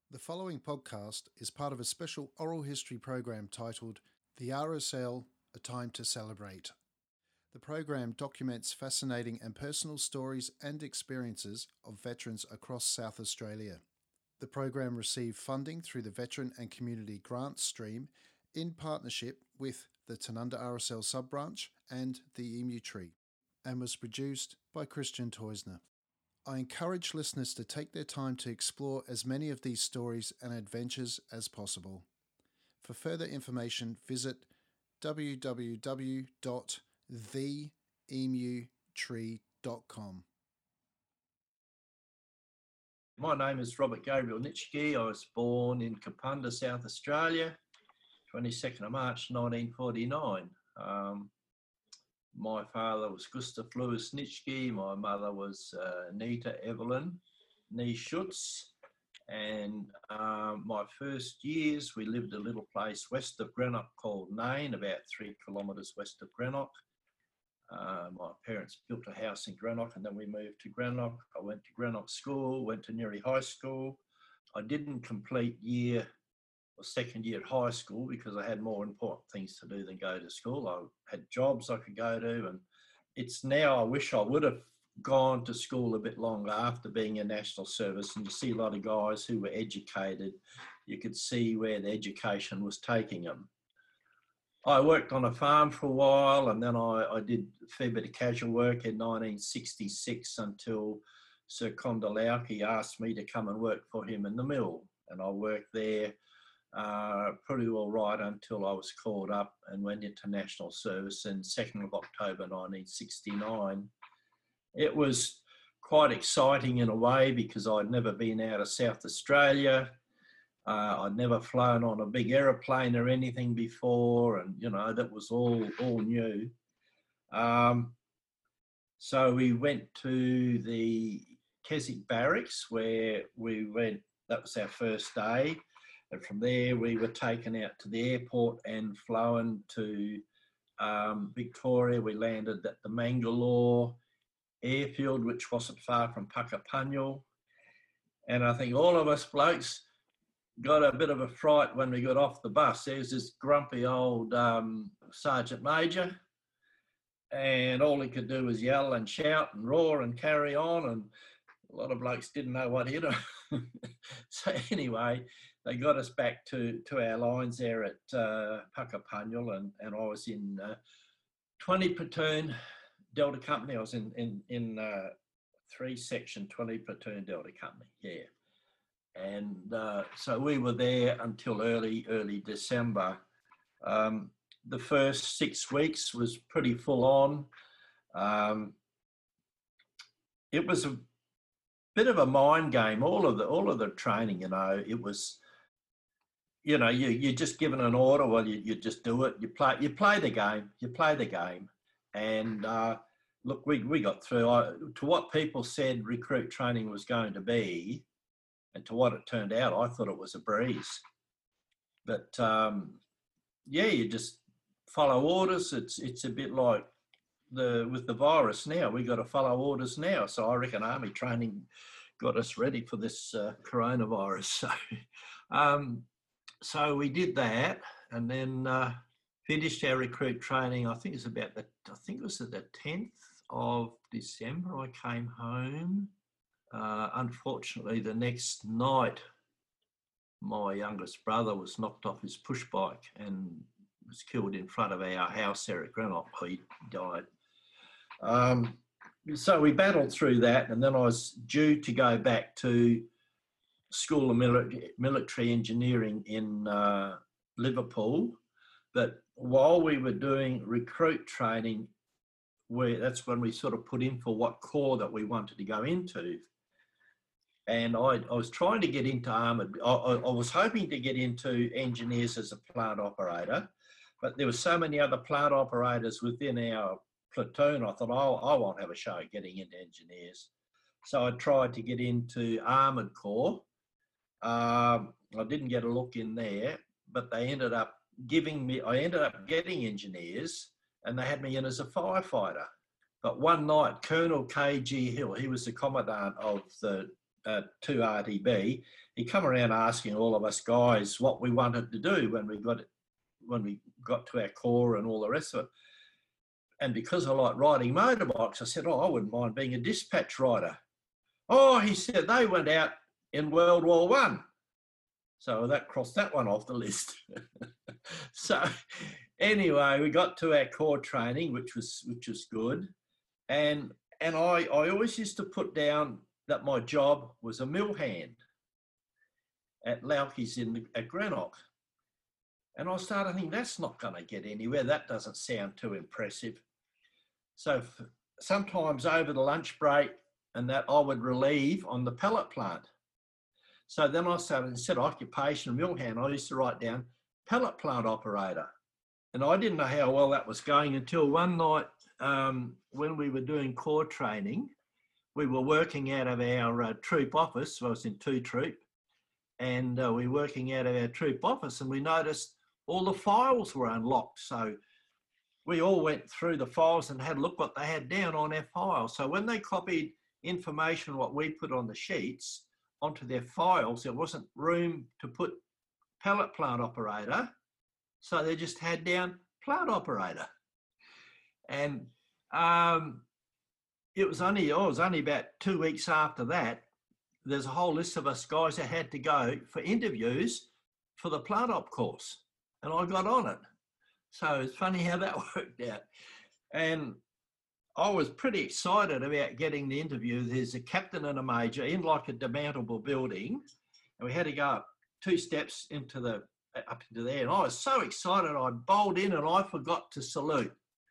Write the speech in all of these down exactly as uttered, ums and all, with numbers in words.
The following podcast is part of a special oral history program titled The R S L, A Time to Celebrate. The program documents fascinating and personal stories and experiences of veterans across South Australia. The program received funding through the Veteran and Community Grants Stream in partnership with the Tanunda R S L sub-branch and the Emu Tree, and was produced by Christian Teusner. I encourage listeners to take their time to explore as many of these stories and adventures as possible. For further information, visit w w w dot the emu tree dot com. My name is Robert Gabriel Nitschke. I was born in Kapunda, South Australia, twenty-second of March nineteen forty-nine. Um, my father was Gustav Louis Nitschke. My mother was uh, Nita Evelyn Nee Schutz. And um, my first years, we lived a little place west of Greenock called Nain, about three kilometres west of Greenock. Uh, my parents built a house in Greenock and then we moved to Greenock. I went to Greenock School, went to Newry High School. I didn't complete year or second year at high school because I had more important things to do than go to school. I had jobs I could go to, and it's now, I wish I would have gone to school a bit longer after being in national service. And you see a lot of guys who were educated, you could see where the education was taking them. I worked on a farm for a while, and then I, I did a fair bit of casual work in nineteen sixty-six until Sir Condolowski asked me to come and work for him in the mill. And I worked there uh, pretty well right until I was called up and went into national service in second of October nineteen sixty-nine. It was quite exciting in a way because I'd never been out of South Australia. Uh, I'd never flown on a big aeroplane or anything before, and you know that was all all new. Um, so we went to the Keswick Barracks where we went. That was our first day, and from there we were taken out to the airport and flown to um, Victoria. We landed at the Mangalore airfield, which wasn't far from Puckapunyal, and I think all of us blokes got a bit of a fright when we got off the bus. There's this grumpy old um, Sergeant Major, and all he could do was yell and shout and roar and carry on, and a lot of blokes didn't know what hit them. So anyway, they got us back to, to our lines there at uh, Puckapunyal, and, and I was in uh, twenty Platoon Delta Company. I was in, in, in uh, three section twenty Platoon Delta Company, yeah. And uh, so we were there until early, early December. Um, the first six weeks was pretty full on. Um, it was a bit of a mind game. All of the all of the training, you know, it was, you know, you you're just given an order. Well, you, you just do it. You play you play the game. You play the game. And uh, look, we we got through. I, to what people said recruit training was going to be. And to what it turned out, I thought it was a breeze. But um, yeah, you just follow orders. It's it's a bit like the with the virus now. We got to follow orders now. So I reckon army training got us ready for this uh, coronavirus. So um, so we did that, and then uh, finished our recruit training. I think it's about the I think it was at the tenth of December. I came home. Uh, unfortunately, the next night, my youngest brother was knocked off his push bike and was killed in front of our house there at Greenock. He died. Um, so we battled through that, and then I was due to go back to School of Mil- Military Engineering in uh, Liverpool. But while we were doing recruit training, we, that's when we sort of put in for what corps that we wanted to go into. And I, I was trying to get into armoured. I, I was hoping to get into engineers as a plant operator, but there were so many other plant operators within our platoon. I thought, oh, I won't have a show getting into engineers. So I tried to get into armoured corps. Um, I didn't get a look in there, but they ended up giving me, I ended up getting engineers, and they had me in as a firefighter. But one night, Colonel K G Hill, he was the commandant of the uh, to R T B, he come around asking all of us guys what we wanted to do when we got when we got to our corps and all the rest of it. And because I like riding motorbikes, I said, oh, I wouldn't mind being a dispatch rider. Oh, he said, they went out in World War One. So that crossed that one off the list. So anyway, we got to our corps training, which was which was good. And and I, I always used to put down that my job was a mill hand at Lauki's in at Greenock. And I started thinking, that's not going to get anywhere. That doesn't sound too impressive. So sometimes over the lunch break and that, I would relieve on the pellet plant. So then I started, instead of occupation mill hand, I used to write down pellet plant operator. And I didn't know how well that was going until one night um, when we were doing corps training, we were working out of our uh, troop office. I was in two troop, and uh, we were working out of our troop office, and we noticed all the files were unlocked. So we all went through the files and had a look what they had down on our files. So when they copied information, what we put on the sheets, onto their files, there wasn't room to put pellet plant operator. So they just had down plant operator. And um, it was only, oh, it was only about two weeks after that, there's a whole list of us guys that had to go for interviews for the plant op course. And I got on it. So it's funny how that worked out. And I was pretty excited about getting the interview. There's a captain and a major in like a demountable building. And we had to go up two steps into the, up into there. And I was so excited, I bowled in and I forgot to salute.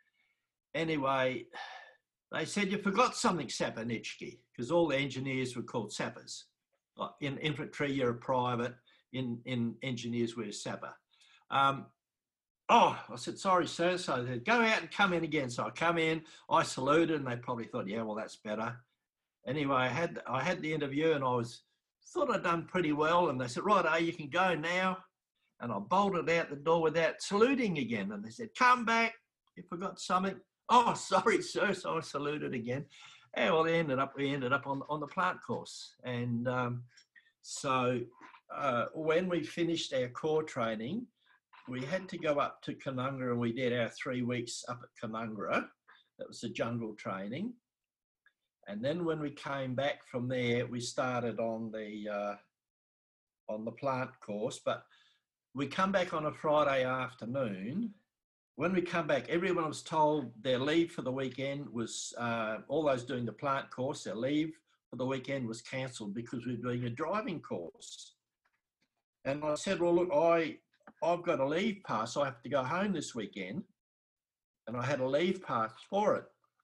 Anyway, they said, you forgot something, Sapernitsky, because all the engineers were called sappers. Like in infantry, you're a private. In, in engineers, we're a sapper. Um, oh, I said, sorry, sir. So they said, go out and come in again. So I come in, I saluted, and they probably thought, yeah, well, that's better. Anyway, I had I had the interview, and I was thought I'd done pretty well. And they said, right, oh, you can go now. And I bolted out the door without saluting again. And they said, come back. You forgot something. Oh, sorry, sir. So I saluted again. And well, they ended up, we ended up on, on the plant course. And um, so uh, when we finished our corps training, we had to go up to Canungra, and we did our three weeks up at Canungra. That was the jungle training. And then when we came back from there, we started on the uh, on the plant course. But we come back on a Friday afternoon. When we come back, everyone was told their leave for the weekend was, uh, all those doing the plant course, their leave for the weekend was cancelled because we were doing a driving course. And I said, well, look, I, I've got a leave pass, so I have to go home this weekend. And I had a leave pass for it.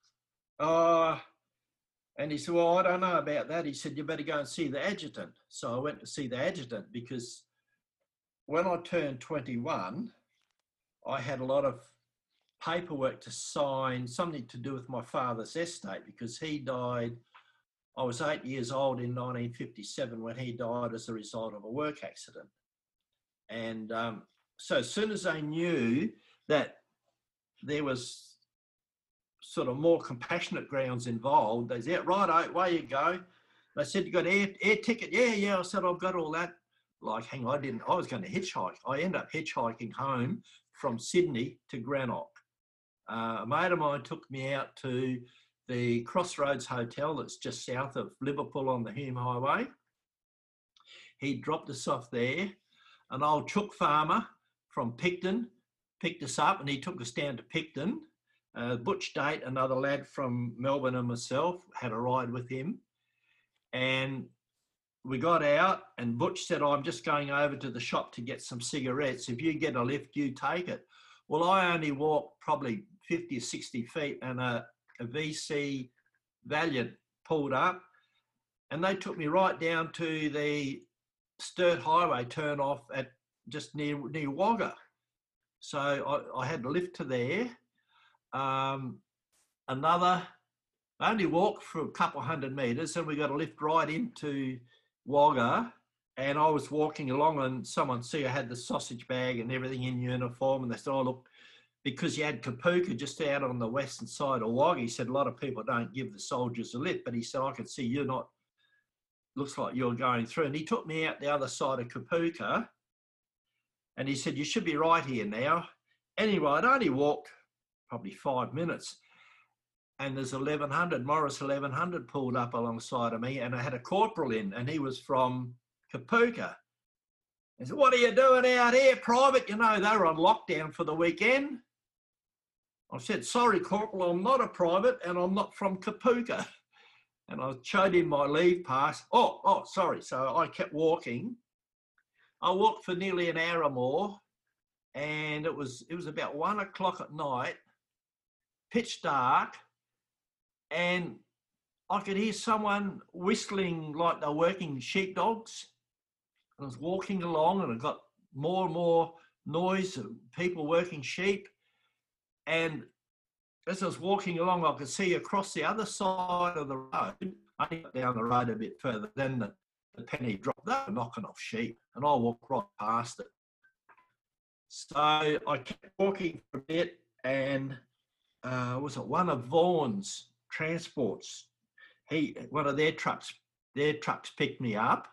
Uh, and he said, well, I don't know about that. He said, you better go and see the adjutant. So I went to see the adjutant because when I turned twenty-one, I had a lot of paperwork to sign, something to do with my father's estate, because he died, I was eight years old in nineteen fifty-seven when he died as a result of a work accident. And um, so as soon as I knew that there was sort of more compassionate grounds involved, they said, right, away you go. They said, you got air, air ticket? Yeah, yeah. I said, I've got all that. Like, hang on, I didn't, I was going to hitchhike. I ended up hitchhiking home from Sydney to Greenock. Uh, a mate of mine took me out to the Crossroads Hotel that's just south of Liverpool on the Hume Highway. He dropped us off there. An old chook farmer from Picton picked us up and he took us down to Picton. Uh, Butch Date, another lad from Melbourne, and myself had a ride with him. And we got out and Butch said, oh, I'm just going over to the shop to get some cigarettes. If you get a lift, you take it. Well, I only walked probably fifty or sixty feet and a, a V C Valiant pulled up and they took me right down to the Sturt Highway turn off at just near, near Wagga. So I, I had to lift to there. Um, another, I only walked for a couple hundred metres and we got a lift right into Wagga, and I was walking along and someone see I had the sausage bag and everything in uniform, and they said, oh look, because you had Kapuka just out on the western side of Wagga, he said a lot of people don't give the soldiers a lift, but he said I could see you're not looks like you're going through. And he took me out the other side of Kapuka, and he said, you should be right here now. Anyway, I'd only walked probably five minutes, and there's eleven hundred, Morris eleven hundred pulled up alongside of me, and I had a corporal in, and he was from Kapuka. He said, what are you doing out here, Private? You know, they were on lockdown for the weekend. I said, sorry, Corporal, I'm not a private, and I'm not from Kapuka. And I showed him my leave pass. Oh, oh, sorry. So I kept walking. I walked for nearly an hour or more, and it was it was about one o'clock at night, pitch dark, and I could hear someone whistling like they're working sheepdogs. I was walking along, and I got more and more noise of people working sheep. And as I was walking along, I could see across the other side of the road, I got down the road a bit further, then the, the penny dropped. They were knocking off sheep, and I walked right past it. So I kept walking for a bit, and uh, was it one of Vaughan's transports? He, one of their trucks, their trucks picked me up,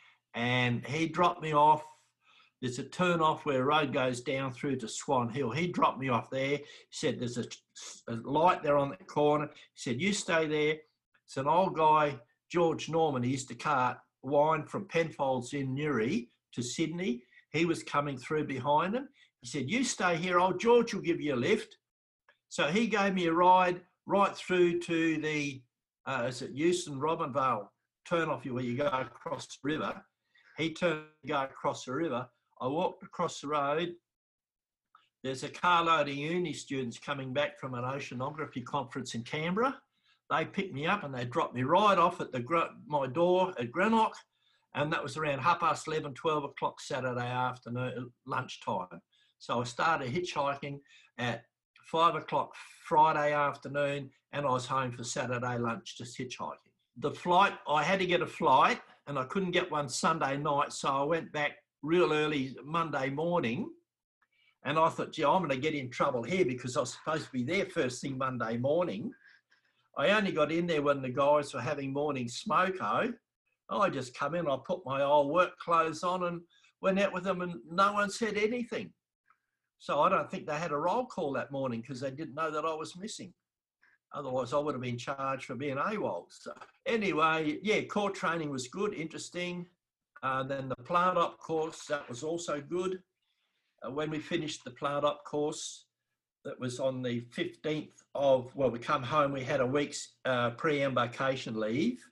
and he dropped me off. There's a turn off where a road goes down through to Swan Hill. He dropped me off there. He said, there's a, a light there on the corner. He said, you stay there. It's an old guy, George Norman. He used to cart wine from Penfolds in Newry to Sydney. He was coming through behind him. He said, you stay here. Old George will give you a lift. So he gave me a ride right through to the, uh, is it Euston Robinvale turn off where you go across the river. He turned to go across the river. I walked across the road. There's a carload of uni students coming back from an oceanography conference in Canberra. They picked me up and they dropped me right off at the my door at Greenock, and that was around half past eleven, twelve o'clock Saturday afternoon, lunchtime. So I started hitchhiking at five o'clock Friday afternoon, and I was home for Saturday lunch just hitchhiking. The flight, I had to get a flight, and I couldn't get one Sunday night, so I went back real early Monday morning, and I thought, gee, I'm going to get in trouble here because I was supposed to be there first thing Monday morning. I only got in there when the guys were having morning smoko. I just come in, I put my old work clothes on and went out with them, and no one said anything. So I don't think they had a roll call that morning because they didn't know that I was missing. Otherwise, I would have been charged for being AWOL. So anyway, yeah, core training was good, interesting. Uh, then the plant op course, that was also good. Uh, when we finished the plant op course, that was on the fifteenth of, well, we come home, we had a week's uh, pre-embarkation leave.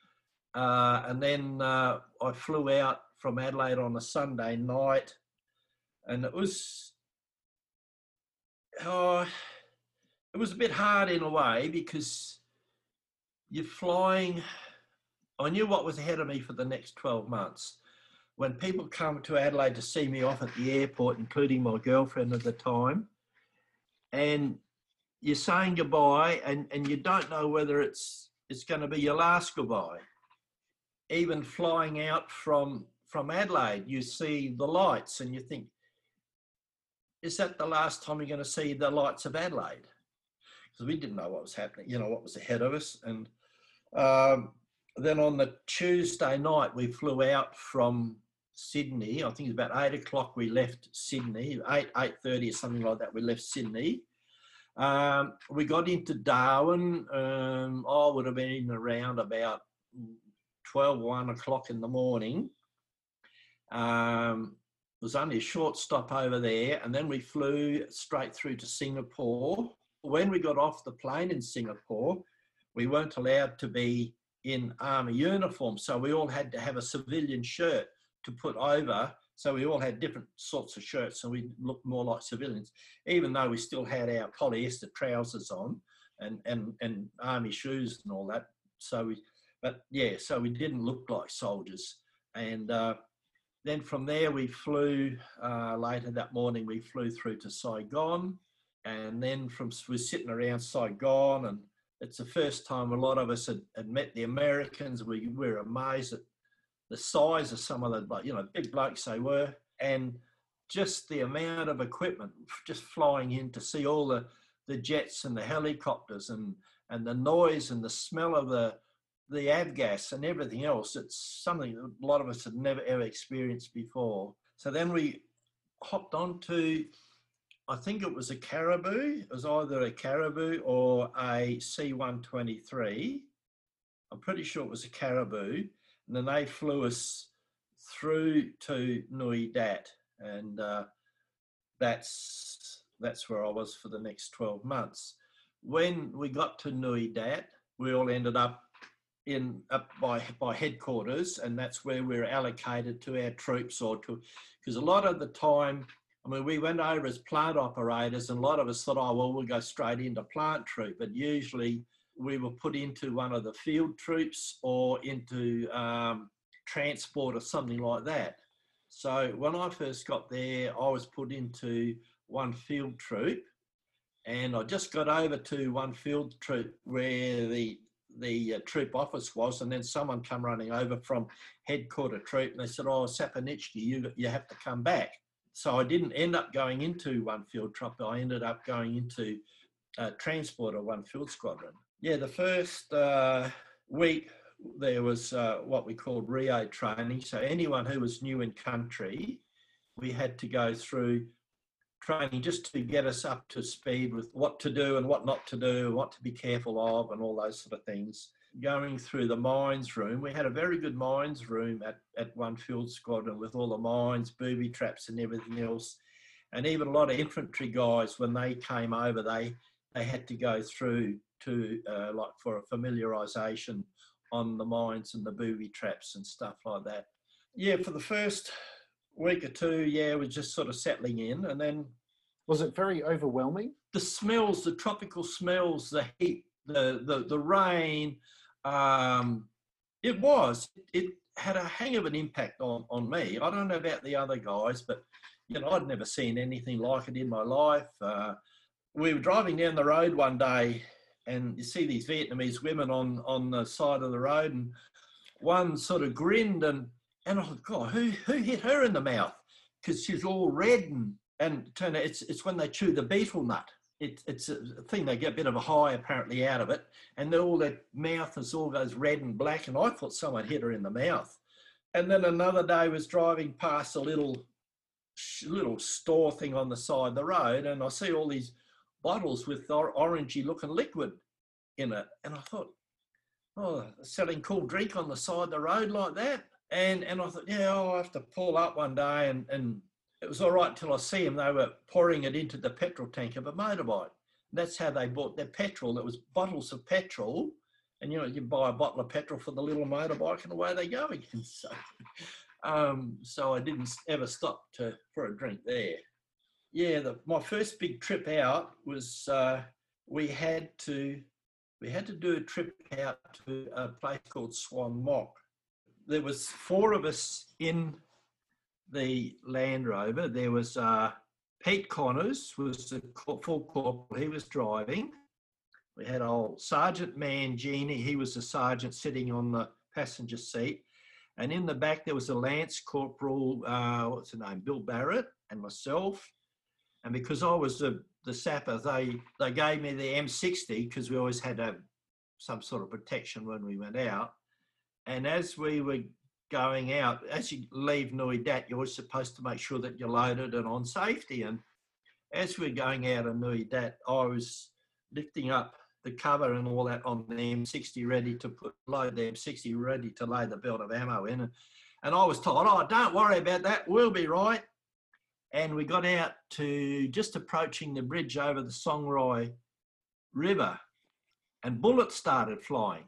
Uh, and then uh, I flew out from Adelaide on a Sunday night, and it was, oh, it was a bit hard in a way because you're flying. I knew what was ahead of me for the next twelve months. When people come to Adelaide to see me off at the airport, including my girlfriend at the time, and you're saying goodbye and, and you don't know whether it's it's going to be your last goodbye. Even flying out from, from Adelaide, you see the lights and you think, is that the last time you're going to see the lights of Adelaide? Because we didn't know what was happening, you know, what was ahead of us. And um, then on the Tuesday night, we flew out from Sydney. I think it was about eight o'clock we left Sydney, eight, eight thirty or something like that, we left Sydney. Um, we got into Darwin. Um, I would have been around about twelve, one o'clock in the morning. Um, it was only a short stop over there, and then we flew straight through to Singapore. When we got off the plane in Singapore, we weren't allowed to be in army uniform, so we all had to have a civilian shirt to put over. So we all had different sorts of shirts, so we looked more like civilians, even though we still had our polyester trousers on and and and army shoes and all that. So we, but yeah, so we didn't look like soldiers. And uh, then from there we flew uh, later that morning. We flew through to Saigon, and then from we're sitting around Saigon, and it's the first time a lot of us had, had met the Americans. We were amazed at the size of some of the, you know, big blokes they were, and just the amount of equipment just flying in to see all the, the jets and the helicopters, and, and the noise and the smell of the, the avgas and everything else. It's something that a lot of us had never ever experienced before. So then we hopped on to, I think it was a Caribou. It was either a Caribou or a C one twenty-three. I'm pretty sure it was a Caribou. And then they flew us through to Nui Dat. And uh, that's, that's where I was for the next twelve months. When we got to Nui Dat, we all ended up in up by by headquarters, and that's where we were allocated to our troops, or to, because a lot of the time, I mean, we went over as plant operators, and a lot of us thought, oh, well, we'll go straight into plant troop, but usually we were put into one of the field troops or into um, transport or something like that. So when I first got there, I was put into one field troop, and I just got over to one field troop where the the uh, troop office was, and then someone come running over from headquarter troop, and they said, oh, Saponiczky, you, you have to come back. So I didn't end up going into one field troop, I ended up going into uh, transport of one field squadron. Yeah, the first uh, week there was uh, what we called Rio training. So anyone who was new in country, we had to go through training just to get us up to speed with what to do and what not to do, what to be careful of, and all those sort of things. Going through the mines room, we had a very good mines room at, at one field squadron with all the mines, booby traps and everything else. And even a lot of infantry guys, when they came over, they, they had to go through to uh, like for a familiarisation on the mines and the booby traps and stuff like that. Yeah, for the first week or two, yeah, we're just sort of settling in. And then, was it very overwhelming? The smells, the tropical smells, the heat, the the, the rain, um, it was, it had a hang of an impact on, on me. I don't know about the other guys, but, you know, I'd never seen anything like it in my life. Uh, we were driving down the road one day, and you see these Vietnamese women on, on the side of the road, and one sort of grinned, and And I thought, God, who who hit her in the mouth? Because she's all red, and and turn out it's it's when they chew the beetle nut. It, it's a thing, they get a bit of a high apparently out of it, and then all their mouth is all goes red and black. And I thought someone hit her in the mouth. And then another day was driving past a little little store thing on the side of the road, and I see all these bottles with or, orangey looking liquid in it, and I thought, oh, selling cool drink on the side of the road like that. And and I thought, yeah, I'll have to pull up one day, and, and it was all right until I see them. They were pouring it into the petrol tank of a motorbike. And that's how they bought their petrol. It was bottles of petrol, and you know, you buy a bottle of petrol for the little motorbike, and away they go again. So, um, so I didn't ever stop to for a drink there. Yeah, the, my first big trip out was uh, we had to we had to do a trip out to a place called Swan Mock. There was four of us in the Land Rover. There was uh, Pete Connors, was the full corporal. He was driving. We had old Sergeant Mangini. He was the sergeant sitting on the passenger seat. And in the back, there was a Lance Corporal, uh, what's the name, Bill Barrett, and myself. And because I was the, the sapper, they, they gave me the M sixty, because we always had to have some sort of protection when we went out. And as we were going out, as you leave Nui Dat, you're supposed to make sure that you're loaded and on safety. And as we were going out of Nui Dat, I was lifting up the cover and all that on the M sixty, ready to put load the M sixty, ready to load the belt of ammo in. And, and I was told, oh, don't worry about that, we'll be right. And we got out to just approaching the bridge over the Songray River, and bullets started flying.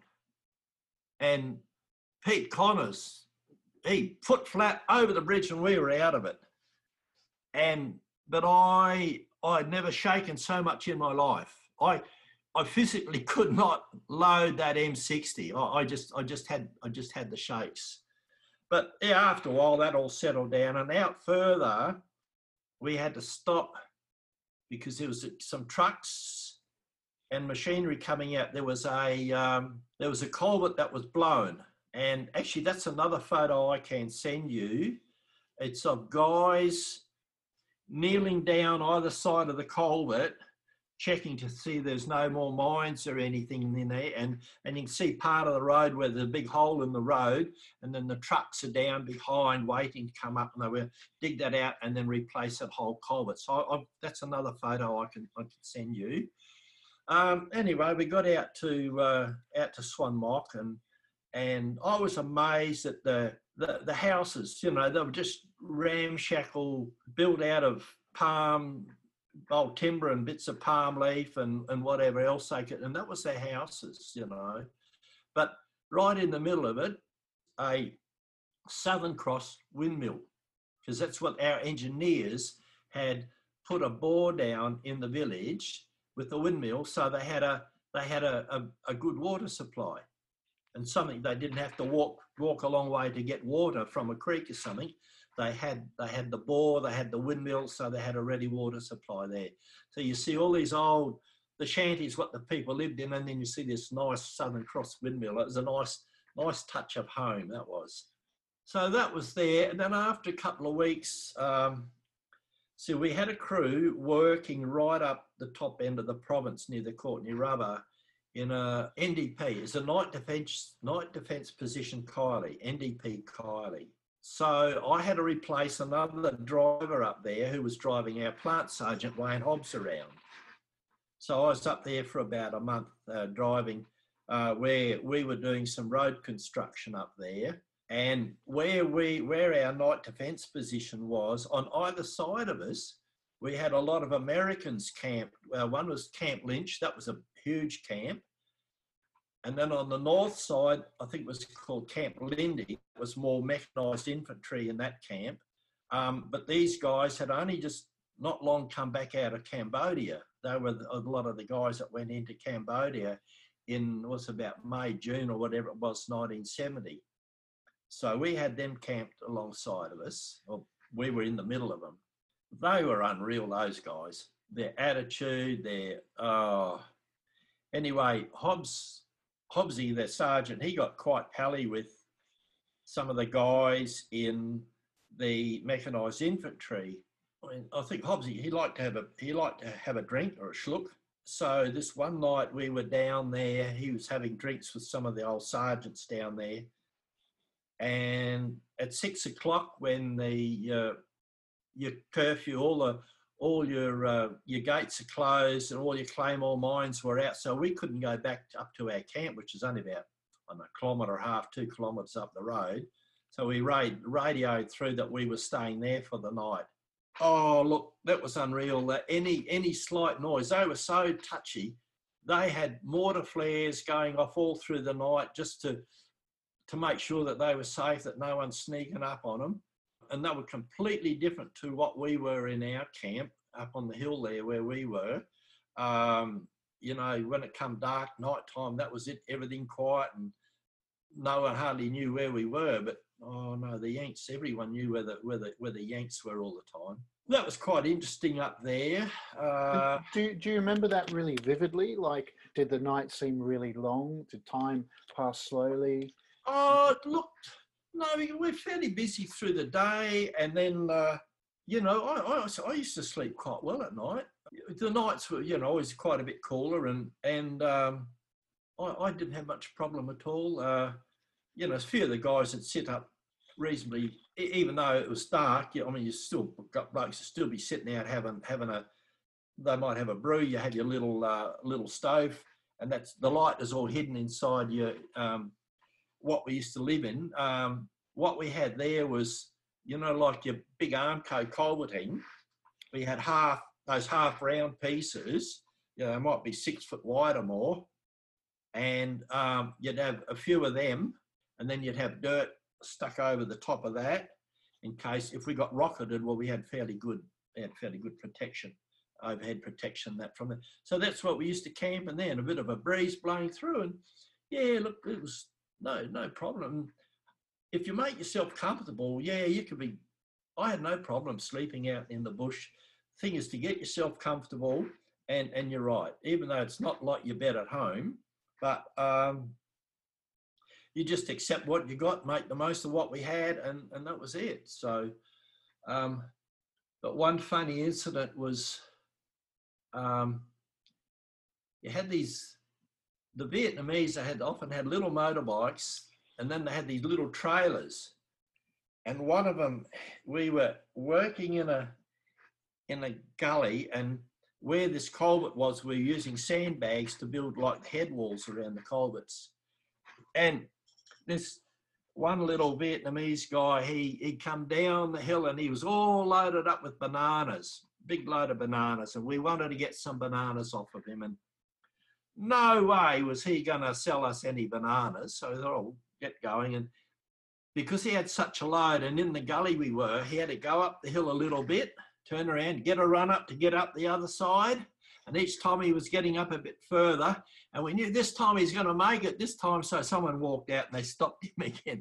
And Pete Connors, he foot flat over the bridge, and we were out of it. And but I I'd never shaken so much in my life. I I physically could not load that M sixty. I, I just I just had I just had the shakes. But yeah, after a while that all settled down, and out further we had to stop because there was some trucks and machinery coming out. There was a um, there was a culvert that was blown. And actually, that's another photo I can send you. It's of guys kneeling down either side of the culvert, checking to see there's no more mines or anything in there, and and you can see part of the road where there's a big hole in the road, and then the trucks are down behind waiting to come up, and they will dig that out and then replace that whole culvert. So I, I, that's another photo I can I can send you. Um, anyway, we got out to uh, out to Swan Mock, and and I was amazed at the, the the houses. You know, they were just ramshackle, built out of palm, old timber and bits of palm leaf and, and whatever else they could, and that was their houses, you know. But right in the middle of it, a Southern Cross windmill, because that's what our engineers had put a bore down in the village with the windmill, so they had a they had a, a, a good water supply, and something they didn't have to walk walk a long way to get water from a creek or something. They had they had the bore, they had the windmill, so they had a ready water supply there. So you see all these old, the shanties, what the people lived in, and then you see this nice Southern Cross windmill. It was a nice, nice touch of home, that was. So that was there. And then after a couple of weeks, um, so we had a crew working right up the top end of the province near the Courtenay Rubber in a N D P. It's a night defence, night defence position Kylie, N D P Kylie. So I had to replace another driver up there who was driving our plant sergeant, Wayne Hobbs, around. So I was up there for about a month uh, driving uh, where we were doing some road construction up there. And where we, where our night defence position was, on either side of us, we had a lot of Americans camped. Uh, one was Camp Lynch, that was a huge camp. And then on the north side, I think it was called Camp Lindy, it was more mechanised infantry in that camp. Um, but these guys had only just not long come back out of Cambodia. They were a lot of the guys that went into Cambodia in, it was about May, June or whatever it was, nineteen seventy. So we had them camped alongside of us, or we were in the middle of them. They were unreal, those guys. Their attitude, their, oh. Anyway, Hobbs, Hobbsy, the sergeant, he got quite pally with some of the guys in the mechanised infantry. I mean, I think Hobbsy, he liked to have a he liked to have a drink or a schluck. So this one night we were down there, he was having drinks with some of the old sergeants down there. And at six o'clock, when the uh, your curfew, all the all your uh, your gates are closed and all your Claymore mines were out, so we couldn't go back up to our camp, which is only about I don't know, a kilometre and a half, two kilometres up the road. So we radioed through that we were staying there for the night. Oh, look, that was unreal. That any any slight noise, they were so touchy. They had mortar flares going off all through the night just to to make sure that they were safe, that no one's sneaking up on them. And they were completely different to what we were in our camp up on the hill there where we were. Um, you know, when it come dark, night time, that was it, everything quiet, and no one hardly knew where we were. But, oh no, the Yanks, everyone knew where the, where the, where the Yanks were all the time. That was quite interesting up there. Uh, do, do you remember that really vividly? Like, did the night seem really long? Did time pass slowly? Oh, look, no, we're fairly busy through the day, and then, uh, you know, I, I, I used to sleep quite well at night. The nights were, you know, always quite a bit cooler, and and um, I, I didn't have much problem at all. Uh, you know, a few of the guys that sit up reasonably, even though it was dark. I mean, you still got blokes to still be sitting out having having a. They might have a brew. You have your little uh, little stove, and that's the light is all hidden inside your. Um, what we used to live in, um, what we had there was, you know, like your big Armco culverting, we had half, those half round pieces, you know, they might be six foot wide or more, and um, you'd have a few of them, and then you'd have dirt stuck over the top of that, in case if we got rocketed, well, we had fairly good, we had fairly good protection, overhead protection that from it. So that's what we used to camp in there, and a bit of a breeze blowing through, and yeah, look, it was, No, no problem. If you make yourself comfortable, yeah, you could be, I had no problem sleeping out in the bush. Thing is to get yourself comfortable, and, and you're right, even though it's not like your bed at home, but um, you just accept what you got, make the most of what we had, and, and that was it. So, um, but one funny incident was, um, you had these, the Vietnamese, they had often had little motorbikes, and then they had these little trailers. And one of them, we were working in a, in a gully, and where this culvert was, we were using sandbags to build like head walls around the culverts. And this one little Vietnamese guy, he, he'd come down the hill and he was all loaded up with bananas, big load of bananas. And we wanted to get some bananas off of him. And no way was he going to sell us any bananas. So we thought, oh, get going. And because he had such a load, and in the gully we were, he had to go up the hill a little bit, turn around, get a run up to get up the other side. And each time he was getting up a bit further, and we knew this time he's going to make it this time. So someone walked out and they stopped him again.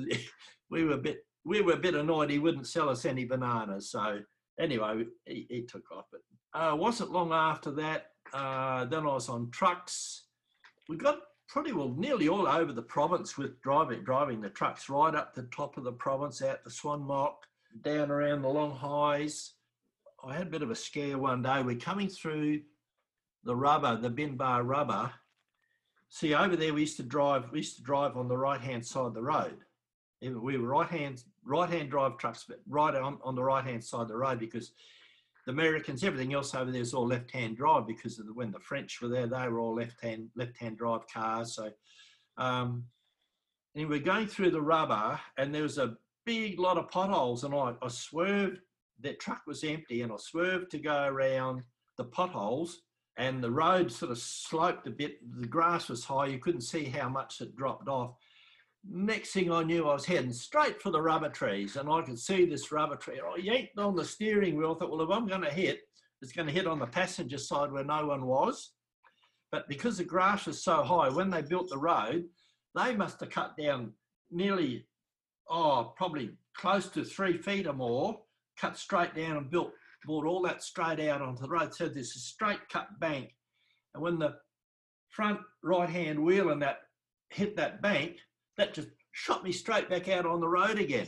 we were a bit, we were a bit annoyed he wouldn't sell us any bananas. So anyway, he, he took off. But uh, wasn't long after that. Uh, then I was on trucks. We got pretty well nearly all over the province with driving driving the trucks, right up the top of the province, out to Swan Mock, down around the Long Highs. I had a bit of a scare one day. We're coming through the rubber, the bin bar rubber. See, over there we used to drive. We used to drive on the right-hand side of the road. We were right-hand right-hand drive trucks, but right on, on the right-hand side of the road, because the Americans, everything else over there is all left-hand drive, because of the, when the French were there, they were all left-hand left-hand drive cars. So, um, and we're going through the rubber, and there was a big lot of potholes, and I, I swerved. That truck was empty, and I swerved to go around the potholes, and the road sort of sloped a bit. The grass was high. You couldn't see how much it dropped off. Next thing I knew, I was heading straight for the rubber trees, and I could see this rubber tree. I yanked on the steering wheel. I thought, well, if I'm going to hit, it's going to hit on the passenger side where no one was. But because the grass was so high, when they built the road, they must have cut down nearly, oh, probably close to three feet or more, cut straight down and built, brought all that straight out onto the road. So there's a straight cut bank. And when the front right-hand wheel and that hit that bank, that just shot me straight back out on the road again.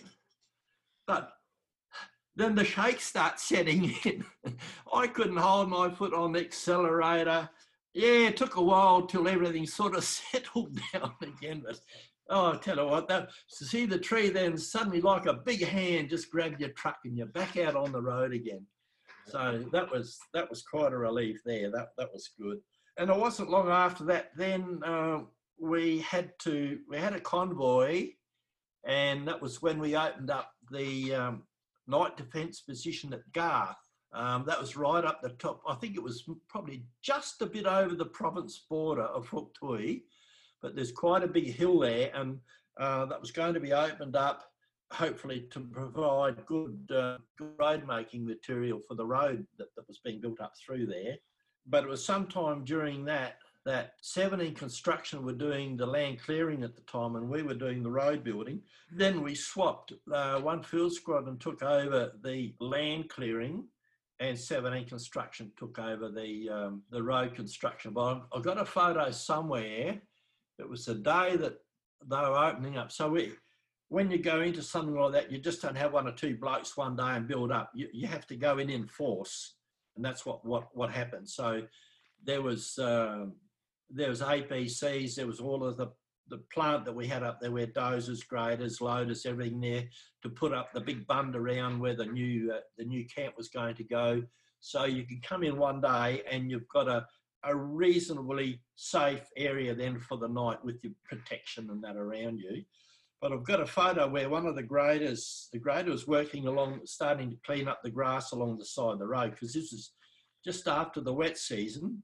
But then the shake starts setting in. I couldn't hold my foot on the accelerator. Yeah, it took a while till everything sort of settled down again. But oh, I tell you what, that, to see the tree then suddenly like a big hand just grabbed your truck and you're back out on the road again. So that was that was quite a relief there. That that was good. And it wasn't long after that then uh, we had to we had a convoy, and that was when we opened up the um, night defence position at Garth. Um, that was right up the top. I think it was probably just a bit over the province border of Phuoc Tuy. But there's quite a big hill there, and uh, that was going to be opened up, hopefully to provide good, uh, good road making material for the road that, that was being built up through there. But it was sometime during that that seventeen Construction were doing the land clearing at the time, and we were doing the road building. Then we swapped. Uh, one field squadron took over the land clearing, and seventeen Construction took over the um, the road construction. But I've, I've got a photo somewhere. It was the day that they were opening up. So we, when you go into something like that, you just don't have one or two blokes one day and build up. You, you have to go in in force, and that's what what what happened. So there was uh, there was A P Cs, there was all of the the plant that we had up there, where dozers, graders, loaders, everything there to put up the big bund around where the new uh, the new camp was going to go. So you can come in one day and you've got a a reasonably safe area then for the night with your protection and that around you. But I've got a photo where one of the graders, the grader was working along, starting to clean up the grass along the side of the road, because this is just after the wet season.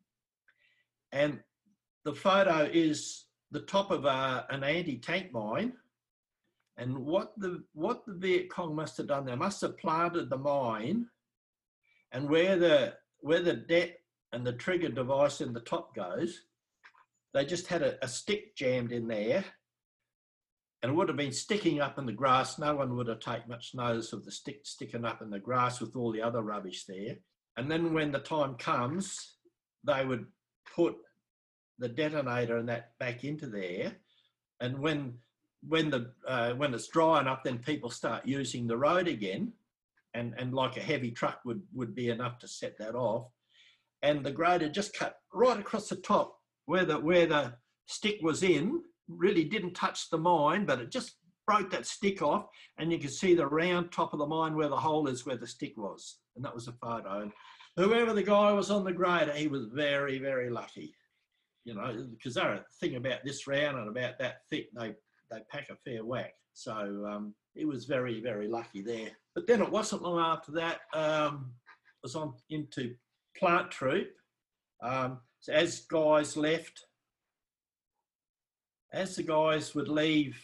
And the photo is the top of a, an anti-tank mine. And what the, what the Viet Cong must have done, they must have planted the mine, and where the, where the det and the trigger device in the top goes, they just had a, a stick jammed in there, and it would have been sticking up in the grass. No one would have taken much notice of the stick sticking up in the grass with all the other rubbish there. And then when the time comes, they would put the detonator and that back into there. And when when the uh, when it's dry enough, then people start using the road again, and and like a heavy truck would would be enough to set that off. and the grader just cut right across the top where the, where the stick was in, really didn't touch the mine, but it just broke that stick off, and you can see the round top of the mine where the hole is where the stick was. And that was a photo. And whoever the guy was on the grader, he was very, very lucky, you know, because they're a thing about this round and about that thick, they, they pack a fair whack. So um, he was very, very lucky there. But then it wasn't long after that, um, I was on into plant troop. Um, so as guys left, as the guys would leave,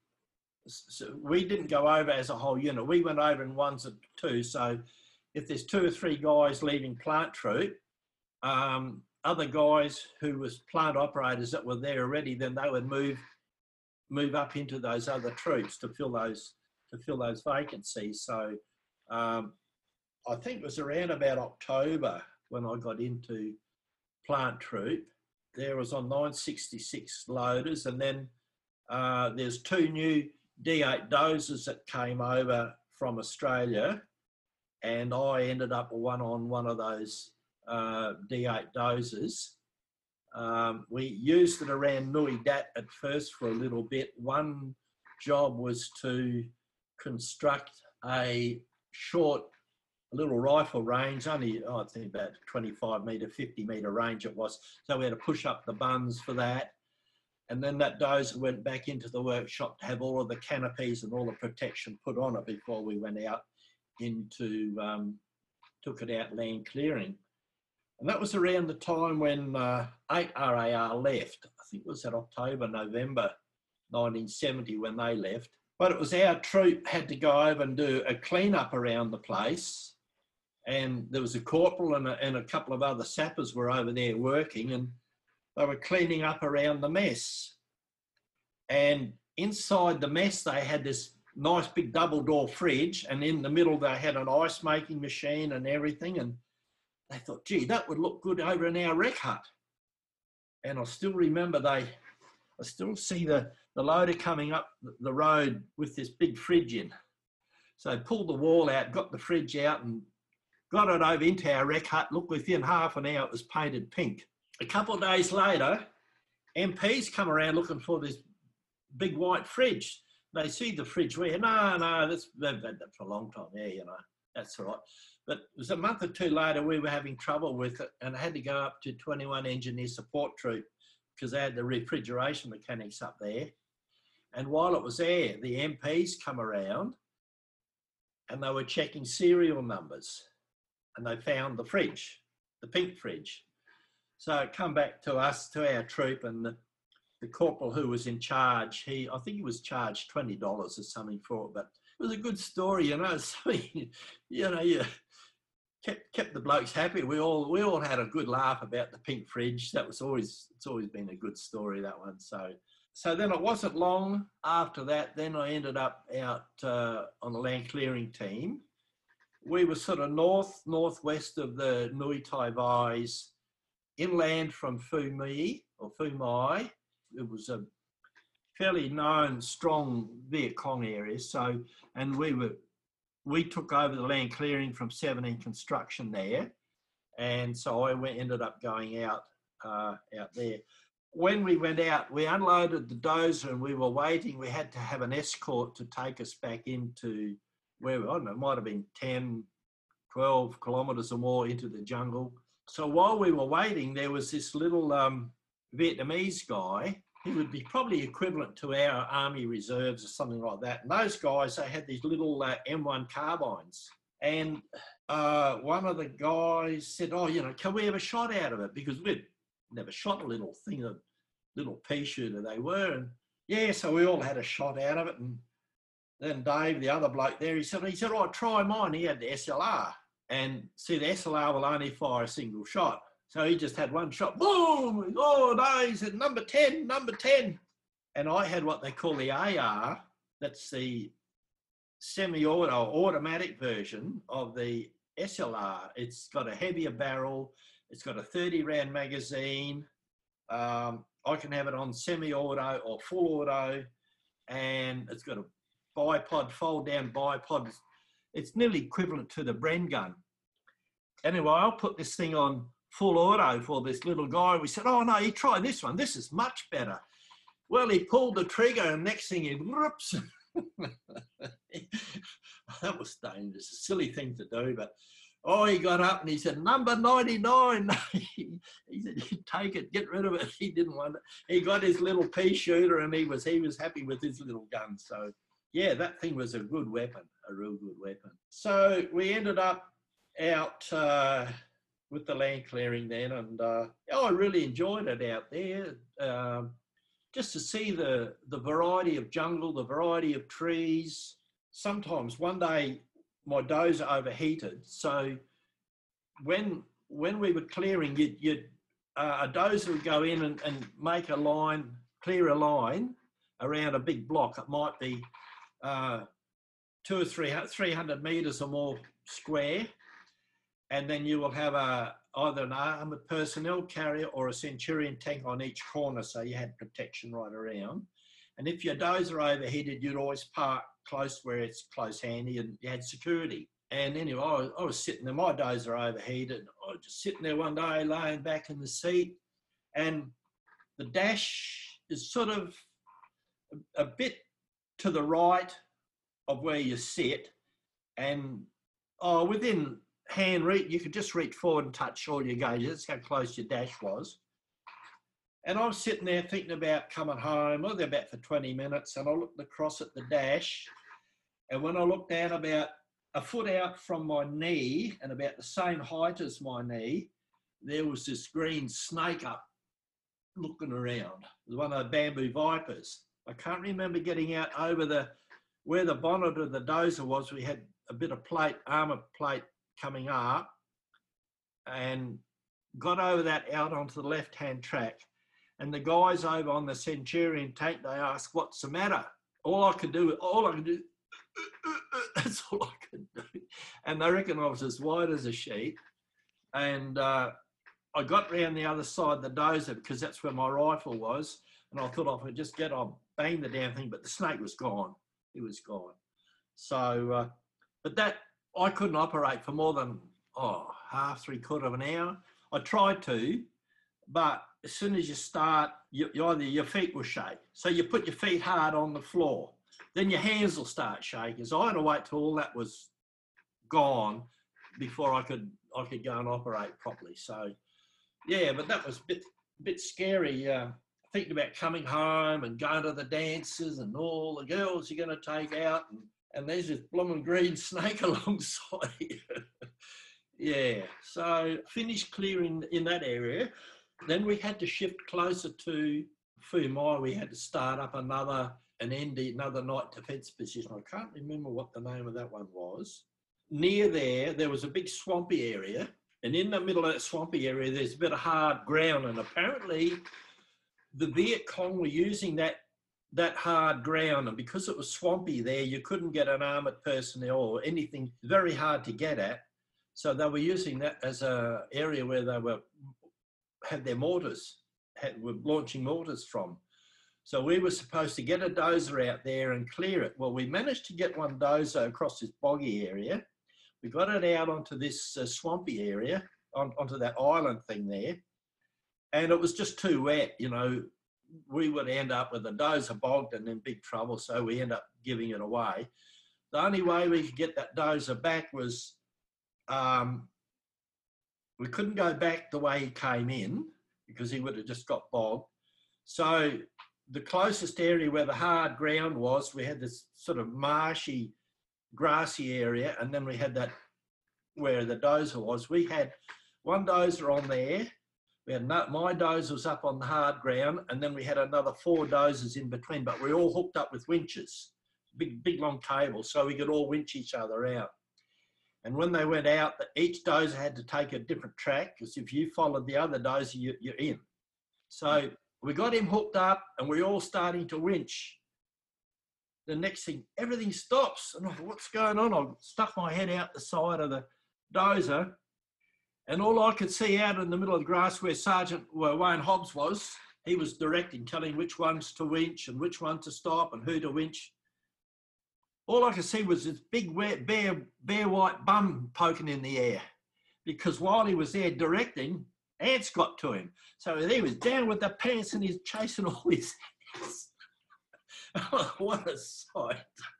so we didn't go over as a whole unit. We went over in ones and twos. So if there's two or three guys leaving plant troop, um, other guys who was plant operators that were there already, then they would move move up into those other troops to fill those to fill those vacancies. So um, I think it was around about October when I got into plant troop. There was on nine sixty-six loaders, and then uh, there's two new D eight dozers that came over from Australia, and I ended up one on one of those uh, D eight dozers. Um, we used it around Nui Dat at first for a little bit. One job was to construct a short little rifle range, only oh, I think about twenty-five metre, fifty metre range it was. So we had to push up the buns for that. And then that dozer went back into the workshop to have all of the canopies and all the protection put on it before we went out into, um, took it out land clearing. And that was around the time when uh, eight R A R left. I think it was at October, November nineteen seventy when they left. But it was our troop had to go over and do a clean up around the place. And there was a corporal and a, and a couple of other sappers were over there working, and they were cleaning up around the mess. And inside the mess, they had this nice big double door fridge, and in the middle they had an ice making machine and everything. And they thought, gee, that would look good over in our rec hut. And I still remember they, I still see the, the loader coming up the road with this big fridge in. So they pulled the wall out, got the fridge out and got it over into our rec hut. Look, within half an hour it was painted pink. A couple of days later, M Ps come around looking for this big white fridge. They see the fridge, we no, no, that's, they've had that for a long time, yeah, you know, that's all right. But it was a month or two later, we were having trouble with it, and I had to go up to twenty-one Engineer Support Troop because they had the refrigeration mechanics up there. And while it was there, the M Ps come around and they were checking serial numbers, and they found the fridge, the pink fridge. So it come back to us, to our troop, and the, the corporal who was in charge, he, I think he was charged twenty dollars or something for it, but it was a good story, you know. So, you know, you kept, kept the blokes happy. We all, we all had a good laugh about the pink fridge. That was always, it's always been a good story, that one. So, so then it wasn't long after that, then I ended up out uh, on the land clearing team. We were sort of north, northwest of the Nui Tai Vais, inland from Phu My or Phu Mai. It was a fairly known, strong Viet Cong area. So, and we were, we took over the land clearing from seventeen Construction there. And so I went, ended up going out, uh, out there. When we went out, we unloaded the dozer and we were waiting. We had to have an escort to take us back into where, I don't know, it might have been ten, twelve kilometres or more into the jungle. So while we were waiting, there was this little um, Vietnamese guy. He would be probably equivalent to our Army Reserves or something like that. And those guys, they had these little uh, M one carbines. And uh, one of the guys said, oh, you know, can we have a shot out of it? Because we'd never shot a little thing, a little pea shooter they were. And yeah, so we all had a shot out of it. And then Dave, the other bloke there, he said, he said, oh, try mine. He had the S L R. And see, the S L R will only fire a single shot. So he just had one shot, boom, oh no, he said, number ten, number ten. And I had what they call the A R, that's the semi-auto, automatic version of the S L R. It's got a heavier barrel, it's got a thirty round magazine. Um, I can have it on semi-auto or full auto, and it's got a bipod, fold down bipod. It's nearly equivalent to the Bren gun. Anyway, I'll put this thing on full auto for this little guy. We said, oh no, you try this one. This is much better. Well, he pulled the trigger and next thing he whoops. That was dangerous, a silly thing to do, but oh, he got up and he said, number ninety-nine. he, he said, you take it, get rid of it. He didn't want it. He got his little pea shooter and he was he was happy with his little gun. So yeah, that thing was a good weapon, a real good weapon. So we ended up out uh, with the land clearing then, and uh, oh, I really enjoyed it out there. Um, just to see the, the variety of jungle, the variety of trees. Sometimes one day my dozer overheated. So when when we were clearing, you'd, you'd, uh, a dozer would go in and, and make a line, clear a line around a big block. It might be uh, two or three, three hundred metres or more square. And then you will have a, either an armoured personnel carrier or a Centurion tank on each corner, so you had protection right around. And if your dozer overheated, you'd always park close where it's close handy and you had security. And anyway, I was, I was sitting there, my dozer overheated. I was just sitting there one day, laying back in the seat, and the dash is sort of a, a bit to the right of where you sit, and oh, within hand reach, you could just reach forward and touch all your gauges. That's how close your dash was. And I was sitting there thinking about coming home. I was there about for twenty minutes, and I looked across at the dash, and when I looked down about a foot out from my knee and about the same height as my knee, there was this green snake up looking around. It was one of the bamboo vipers. I can't remember getting out over the, where the bonnet of the dozer was. We had a bit of plate, armour plate coming up, and got over that out onto the left-hand track. And the guys over on the Centurion tank, they asked, what's the matter? All I could do, all I could do, that's all I could do. And they reckon I was as white as a sheet. And uh, I got round the other side of the dozer because that's where my rifle was. And I thought I could just get on, bang the damn thing, but the snake was gone. It was gone. So, uh, but that, I couldn't operate for more than, oh, half, three quarter of an hour. I tried to, but as soon as you start, you, you either your feet will shake. So you put your feet hard on the floor. Then your hands will start shaking. So I had to wait till all that was gone before I could I could go and operate properly. So, yeah, but that was a bit, bit scary, uh, thinking about coming home and going to the dances and all the girls you're going to take out. And, and there's this blooming green snake alongside you. Yeah, so finished clearing in that area. Then we had to shift closer to Fumai. We had to start up another, an N D, another night defence position. I can't remember what the name of that one was. Near there, there was a big swampy area. And in the middle of that swampy area, there's a bit of hard ground. And apparently the Viet Cong were using that that hard ground, and because it was swampy there, you couldn't get an armoured personnel or anything, very hard to get at. So they were using that as a area where they were had their mortars, had, were launching mortars from. So we were supposed to get a dozer out there and clear it. Well, we managed to get one dozer across this boggy area. We got it out onto this uh, swampy area, on, onto that island thing there, and it was just too wet, you know. We would end up with a dozer bogged and in big trouble, so we end up giving it away. The only way we could get that dozer back was um, we couldn't go back the way he came in because he would have just got bogged. So the closest area where the hard ground was, we had this sort of marshy, grassy area, and then we had that where the dozer was. We had one dozer on there. We had no, my dozer was up on the hard ground, and then we had another four dozers in between, but we were all hooked up with winches, big, big long cables, so we could all winch each other out. And when they went out, each dozer had to take a different track, because if you followed the other dozer, you, you're in. So we got him hooked up, and we're all starting to winch. The next thing, everything stops, and I thought, what's going on? I stuck my head out the side of the dozer, and all I could see out in the middle of the grass where Sergeant well, Wayne Hobbs was, he was directing, telling which ones to winch and which one to stop and who to winch. All I could see was this big bare, bare white bum poking in the air, because while he was there directing, ants got to him. So he was down with the pants and he's chasing all his ants. What a sight.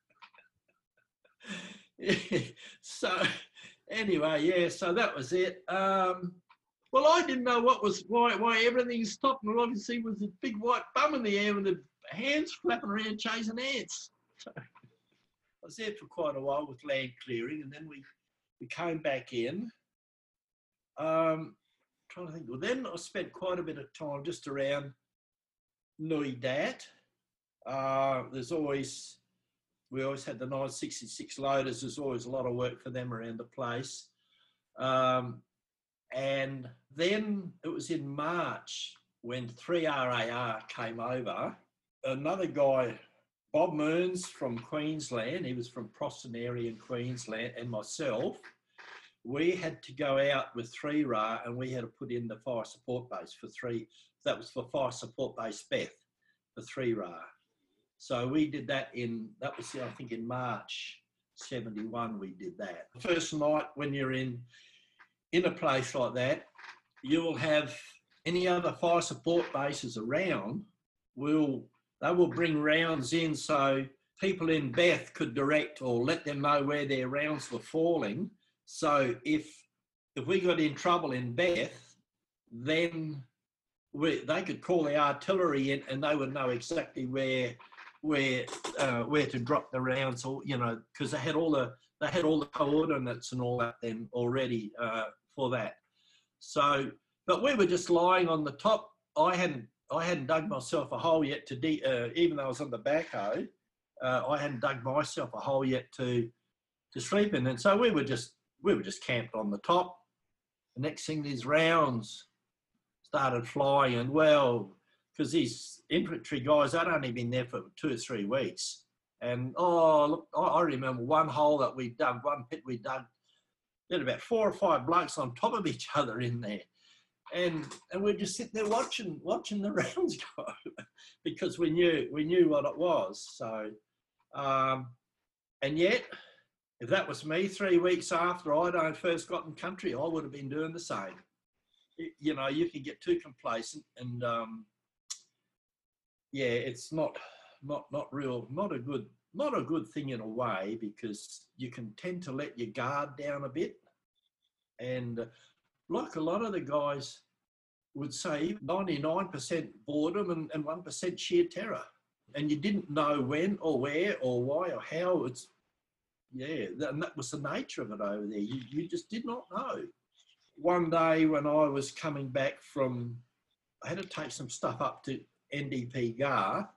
So anyway, yeah, so that was it. Um, well, I didn't know what was, why, why everything stopped, and obviously was a big white bum in the air with the hands flapping around chasing ants. So I was there for quite a while with land clearing, and then we, we came back in. Um, trying to think, well, then I spent quite a bit of time just around Nui Dat. Uh, there's always, we always had the nine sixty-six loaders. There's always a lot of work for them around the place. Um, and then it was in March when three R A R came over. Another guy, Bob Mearns from Queensland, he was from Proston area in Queensland, and myself, we had to go out with three R A R and we had to put in the fire support base for three, that was for fire support base Beth, for three R A R. So we did that in, that was, I think, in March seventy-one we did that. The first night when you're in, in a place like that, you will have any other fire support bases around, will, they will bring rounds in so people in Beth could direct or let them know where their rounds were falling. So if, if we got in trouble in Beth, then we, they could call the artillery in and they would know exactly where where uh, where to drop the rounds, or you know, because they had all the they had all the coordinates and all that then already uh, for that. So, but we were just lying on the top. I hadn't I hadn't dug myself a hole yet to de uh, even though I was on the backhoe, uh, I hadn't dug myself a hole yet to to sleep in, and so we were just we were just camped on the top. The next thing, these rounds started flying, and well, because these infantry guys, they'd only been there for two or three weeks. And, oh, look, I remember one hole that we dug, one pit we dug, there had about four or five blokes on top of each other in there. And and we'd just sit there watching watching the rounds go because we knew we knew what it was. So, um, and yet, if that was me three weeks after I'd first got in country, I would have been doing the same. You know, you can get too complacent, and um, yeah, it's not not not real, not a good not a good thing in a way, because you can tend to let your guard down a bit. And uh, like a lot of the guys would say, ninety-nine percent boredom and, and one percent sheer terror. And you didn't know when or where or why or how. It's, yeah, and that was the nature of it over there. You, you just did not know. One day when I was coming back from, I had to take some stuff up to N D P Gar,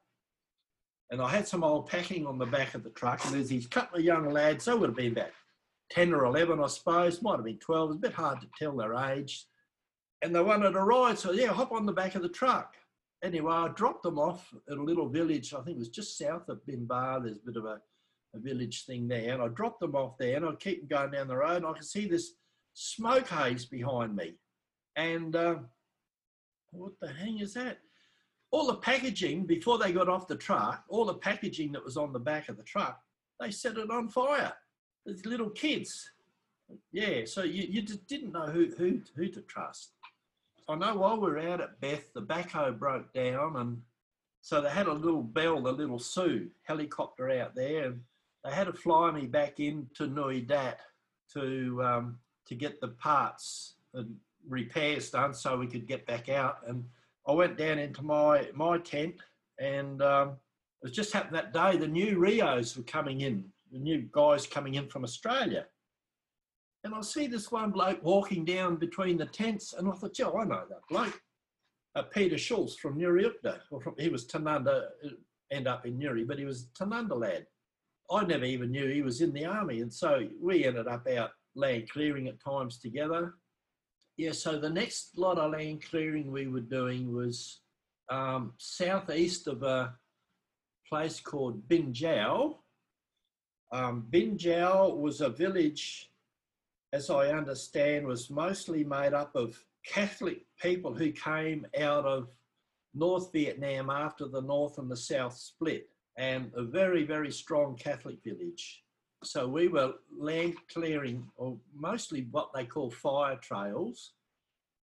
and I had some old packing on the back of the truck, and there's these couple of young lads, they would have been about ten or eleven, I suppose, might have been twelve, it's a bit hard to tell their age, and they wanted a ride, so yeah, hop on the back of the truck. Anyway, I dropped them off at a little village, I think it was just south of Binbar, there's a bit of a, a village thing there, and I dropped them off there, and I keep them going down the road, and I could see this smoke haze behind me. And uh, what the hang is that? All the packaging, before they got off the truck, all the packaging that was on the back of the truck, they set it on fire. These little kids. Yeah, so you, you just didn't know who, who, who to trust. I know while we were out at Beth, the backhoe broke down, and so they had a little Bell, the little Sioux helicopter out there, and they had to fly me back into Nui Dat to um, to get the parts and repairs done so we could get back out. And I went down into my, my tent, and um, it was just happened that day, the new Rios were coming in, the new guys coming in from Australia. And I see this one bloke walking down between the tents, and I thought, yeah, I know that bloke. Uh, Peter Schultz from Nuriukta, or from, he was Tanunda, end up in Nuri, but he was a Tanunda lad. I never even knew he was in the army, and so we ended up out land clearing at times together. Yeah, so the next lot of land clearing we were doing was um, southeast of a place called Binjau. Um, Binjau was a village, as I understand, was mostly made up of Catholic people who came out of North Vietnam after the North and the South split, and a very, very strong Catholic village. So we were land clearing, or mostly what they call fire trails,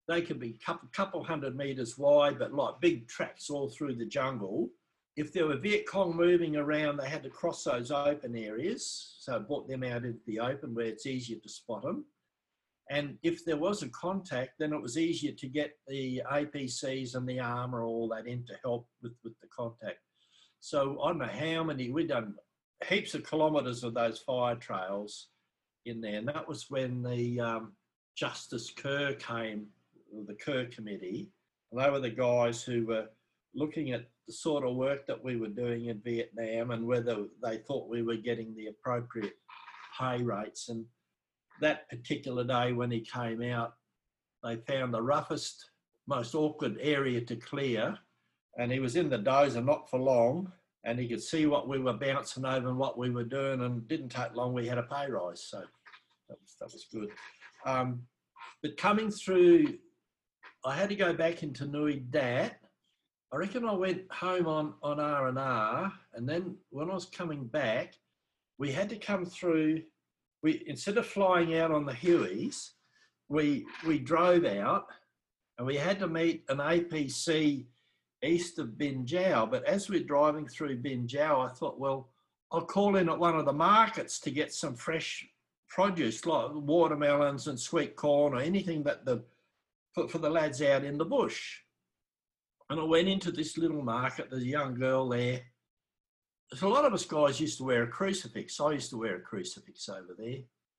they could be a couple, couple hundred metres wide, but like big tracks all through the jungle. If there were Viet Cong moving around, they had to cross those open areas. So it brought them out into the open where it's easier to spot them. And if there was a contact, then it was easier to get the A P Cs and the armour, all that in to help with, with the contact. So I don't know how many, we've done heaps of kilometres of those fire trails in there. And that was when the um, Justice Kerr came, the Kerr Committee. And they were the guys who were looking at the sort of work that we were doing in Vietnam and whether they thought we were getting the appropriate pay rates. And that particular day when he came out, they found the roughest, most awkward area to clear. And he was in the dozer not for long, and he could see what we were bouncing over and what we were doing, and it didn't take long, we had a pay rise. So that was, that was good. Um, but coming through, I had to go back into Nui Dat. I reckon I went home on, on R and R, and then when I was coming back, we had to come through, we instead of flying out on the Hueys, we, we drove out, and we had to meet an A P C east of Bin Jiao. But as we're driving through Bin Jiao, I thought, well, I'll call in at one of the markets to get some fresh produce, like watermelons and sweet corn or anything that the for, for the lads out in the bush. And I went into this little market, there's a young girl there. So a lot of us guys used to wear a crucifix. I used to wear a crucifix over there.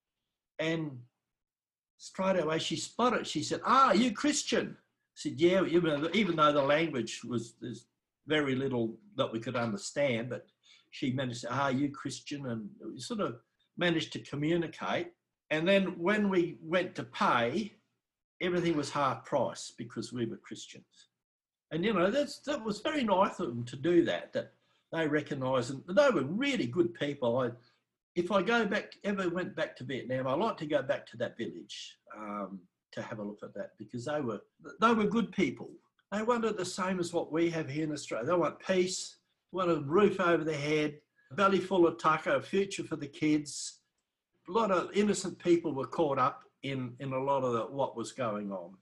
And straight away she spotted, she said, "Ah, are you Christian?" I said, "Yeah," even, even though the language was, there's very little that we could understand, but she managed to say, "Ah, are you Christian?" And we sort of managed to communicate. And then when we went to pay, everything was half price because we were Christians. And, you know, that's, that was very nice of them to do that, that they recognised, and they were really good people. I, if I go back, ever went back to Vietnam, I like to go back to that village um, to have a look at that, because they were, they were good people. They wanted the same as what we have here in Australia. They want peace, want a roof over their head, a belly full of tucker, a future for the kids. A lot of innocent people were caught up in, in a lot of the, what was going on.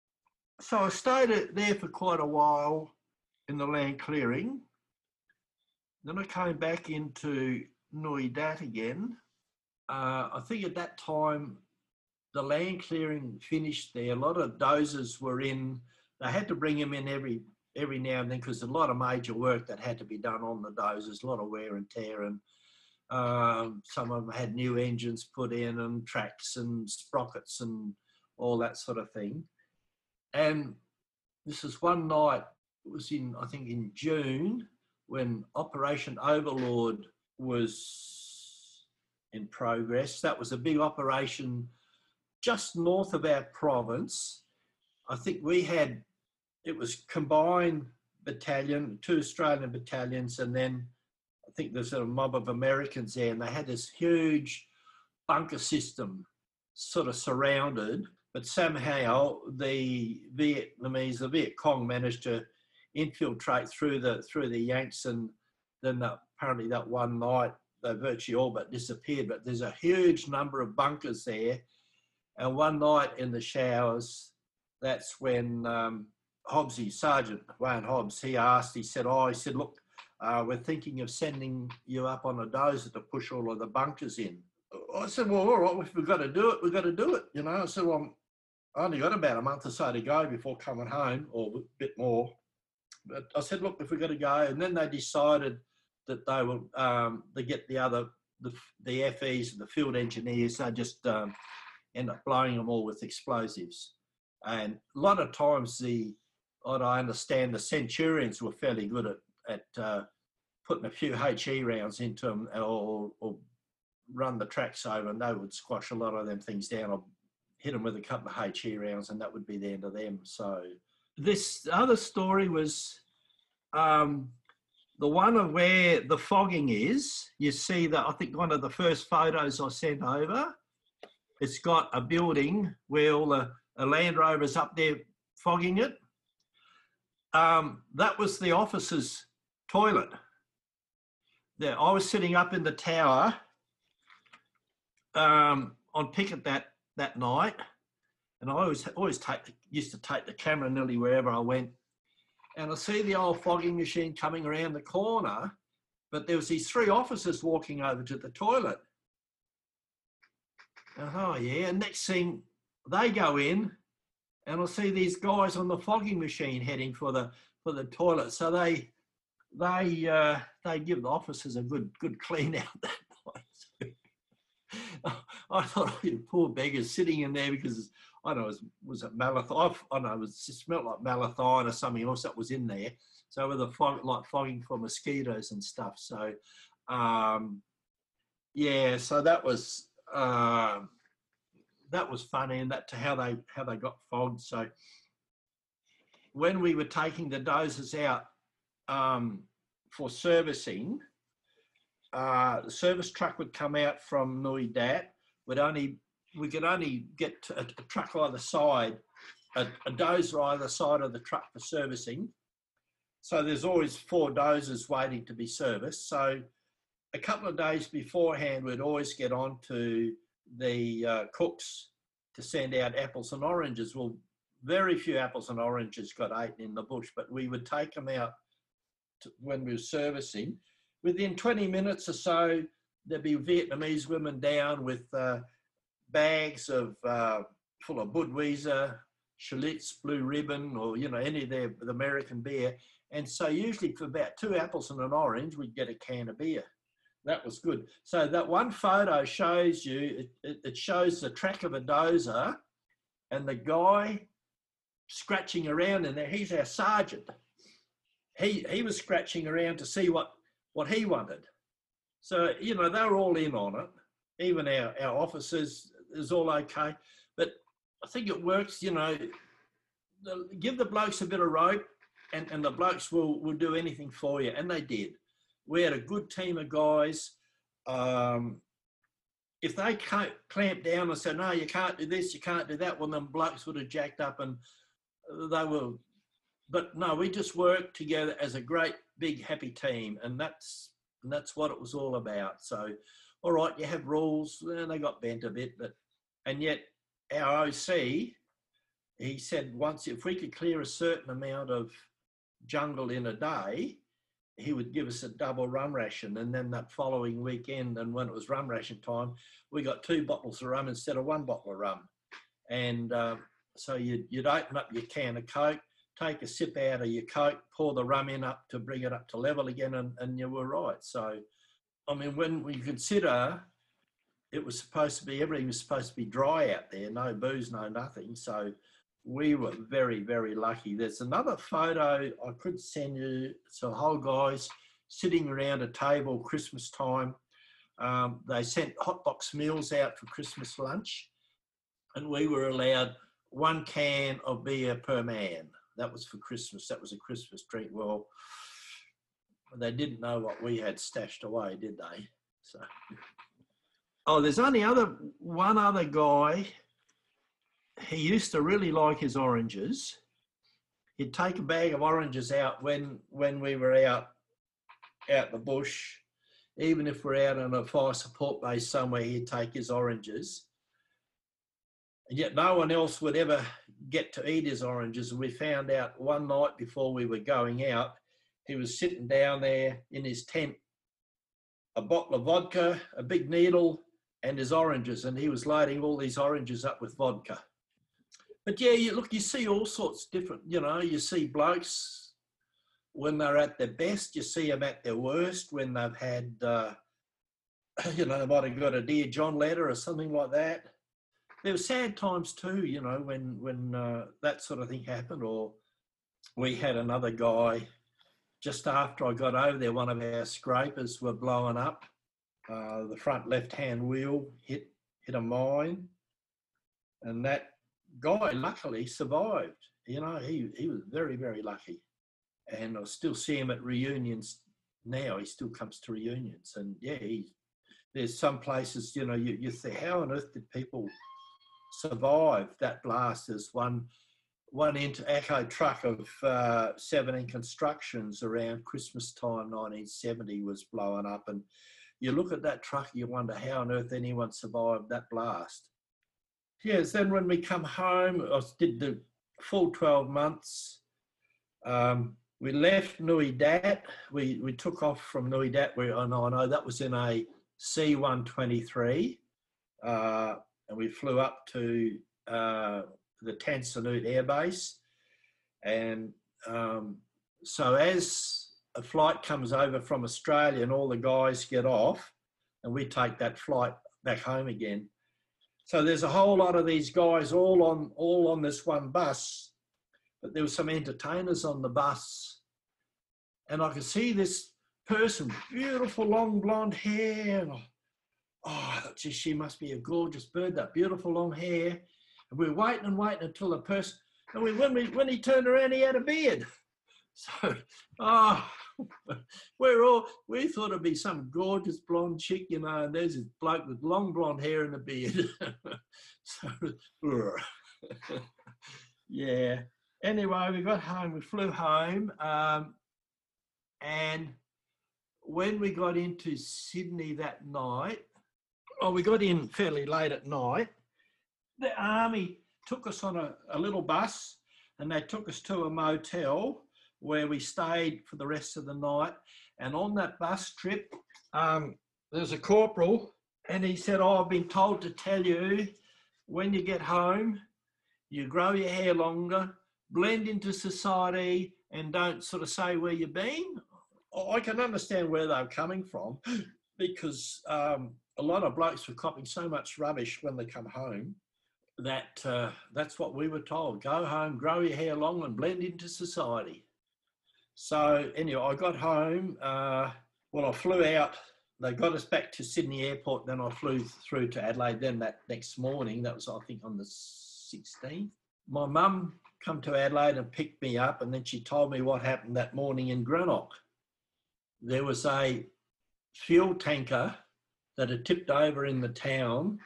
So I stayed there for quite a while in the land clearing. Then I came back into Nui Dat again. Uh, I think at that time, the land clearing finished there. A lot of dozers were in. They had to bring them in every every now and then because a lot of major work that had to be done on the dozers, a lot of wear and tear, and um, some of them had new engines put in and tracks and sprockets and all that sort of thing. And this is one night, it was in, I think in June, when Operation Overlord was in progress. That was a big operation just north of our province. I think we had, it was combined battalion, two Australian battalions, and then I think there's a mob of Americans there, and they had this huge bunker system sort of surrounded. But somehow the Vietnamese, the Viet Cong managed to infiltrate through the through the Yanks, and then that, apparently that one night they virtually all but disappeared. But there's a huge number of bunkers there, and one night in the showers, that's when um, Hobbsy, Sergeant Wayne Hobbs, he asked, he said, "Oh, he said, look, uh, we're thinking of sending you up on a dozer to push all of the bunkers in." I said, "Well, all right, if we've got to do it, we've got to do it." You know, I said, "Well, I only got about a month or so to go before coming home, or a bit more." But I said, "Look, if we've got to go," and then they decided that they will, um, they get the other, the, the F Es, the field engineers, they just um, end up blowing them all with explosives. And a lot of times the, what I understand, the Centurions were fairly good at, at uh, putting a few H E rounds into them, or, or run the tracks over, and they would squash a lot of them things down, or hit them with a couple of H E rounds, and that would be the end of them. So this other story was um, the one of where the fogging is. You see that, I think one of the first photos I sent over, it's got a building where all the a Land Rover's up there fogging it. Um, that was the officers' toilet. There, I was sitting up in the tower um, on picket that, that night, And I always always take the, used to take the camera nearly wherever I went. And I see the old fogging machine coming around the corner, but there was these three officers walking over to the toilet. And, oh yeah, and next thing they go in, and I see these guys on the fogging machine heading for the for the toilet. So they they uh, they give the officers a good good clean out that night. I thought, oh, you poor beggars sitting in there, because I don't know, was was it malathion? I don't know, it, was, it smelled like malathion or something else that was in there. So with the fog, like fogging for mosquitoes and stuff. So um, yeah, so that was uh, that was funny, and that to how they how they got fogged. So when we were taking the dozers out um, for servicing, uh, the service truck would come out from Nui Dat. Would only we could only get to a, a truck either side, a, a dozer either side of the truck for servicing. So there's always four dozers waiting to be serviced. So a couple of days beforehand, we'd always get on to the uh, cooks to send out apples and oranges. Well, very few apples and oranges got eaten in the bush, but we would take them out to, when we were servicing. Within twenty minutes or so, there'd be Vietnamese women down with uh, bags of uh, full of Budweiser, Schlitz, Blue Ribbon, or, you know, any of their the American beer. And so usually for about two apples and an orange, we'd get a can of beer. That was good. So that one photo shows you, it, it shows the track of a dozer and the guy scratching around in there. He's our sergeant. He he was scratching around to see what, what he wanted. So, you know, they were all in on it. Even our, our officers, it was all okay. But I think it works, you know, the, give the blokes a bit of rope and, and the blokes will, will do anything for you. And they did. We had a good team of guys. Um, if they can't clamp down and say, no, you can't do this, you can't do that, well, then blokes would have jacked up and they were, but no, we just worked together as a great, big, happy team. And that's, and that's what it was all about. So, all right, you have rules, and they got bent a bit, but, and yet our O C, he said once, if we could clear a certain amount of jungle in a day, he would give us a double rum ration. And then that following weekend, and when it was rum ration time, we got two bottles of rum instead of one bottle of rum. And uh, so you'd, you'd open up your can of Coke, take a sip out of your Coke, pour the rum in up to bring it up to level again, and, and you were right. So, I mean, when we consider it was supposed to be, everything was supposed to be dry out there, no booze, no nothing. So we were very, very lucky. There's another photo I could send you. So whole guys sitting around a table Christmas time. Um, they sent hot box meals out for Christmas lunch, and we were allowed one can of beer per man. That was for Christmas. That was a Christmas drink. Well, they didn't know what we had stashed away, did they? So, oh, there's only other one other guy. He used to really like his oranges. He'd take a bag of oranges out when when we were out out the bush. Even if we're out on a fire support base somewhere, he'd take his oranges. And yet no one else would ever get to eat his oranges. And we found out one night before we were going out, he was sitting down there in his tent, a bottle of vodka, a big needle, and his oranges. And he was loading all these oranges up with vodka. But yeah, you, look, you see all sorts of different, you know, you see blokes when they're at their best, you see them at their worst when they've had, uh, you know, they might have got a Dear John letter or something like that. There were sad times too, you know, when, when uh, that sort of thing happened. Or we had another guy, just after I got over there, one of our scrapers were blowing up. Uh, the front left-hand wheel hit hit a mine, and that guy luckily survived. You know, he, he was very, very lucky. And I still see him at reunions now. He still comes to reunions. And yeah, he, there's some places, you know, you, you think, how on earth did people survive that blast? There's one one into Echo truck of uh, seventeen constructions around Christmas time, nineteen seventy, was blowing up. And you look at that truck, you wonder how on earth anyone survived that blast. yes, then when we come home, I did the full twelve months. Um, we left Nui Dat. We, we took off from Nui Dat. We, oh no, I know that was in a C one twenty-three. Uh, and we flew up to uh, the Tan Son Nhut Air Base. And um, so as a flight comes over from Australia and all the guys get off, and we take that flight back home again. So there's a whole lot of these guys all on all on this one bus, but there were some entertainers on the bus, and I could see this person, beautiful long blonde hair. And I, oh, I thought, gee, she must be a gorgeous bird, that beautiful long hair. And we were waiting and waiting until the person, and we, when, we, when he turned around, he had a beard. So, oh, we're all, we thought it'd be some gorgeous blonde chick, you know, and there's this bloke with long blonde hair and a beard. So, yeah. Anyway, we got home, we flew home, um, and when we got into Sydney that night, oh, we got in fairly late at night, the army took us on a, a little bus, and they took us to a motel where we stayed for the rest of the night. And on that bus trip, um, there's a corporal, and he said, oh, I've been told to tell you, when you get home, you grow your hair longer, blend into society, and don't sort of say where you've been. I can understand where they're coming from, because um, a lot of blokes were copying so much rubbish when they come home that uh, that's what we were told. Go home, grow your hair long, and blend into society. So anyway, I got home. Uh, well, I flew out. They got us back to Sydney Airport. Then I flew through to Adelaide. Then that next morning, that was I think on the sixteenth, my mum come to Adelaide and picked me up, and then she told me what happened that morning in Greenock. There was a fuel tanker that had tipped over in the town,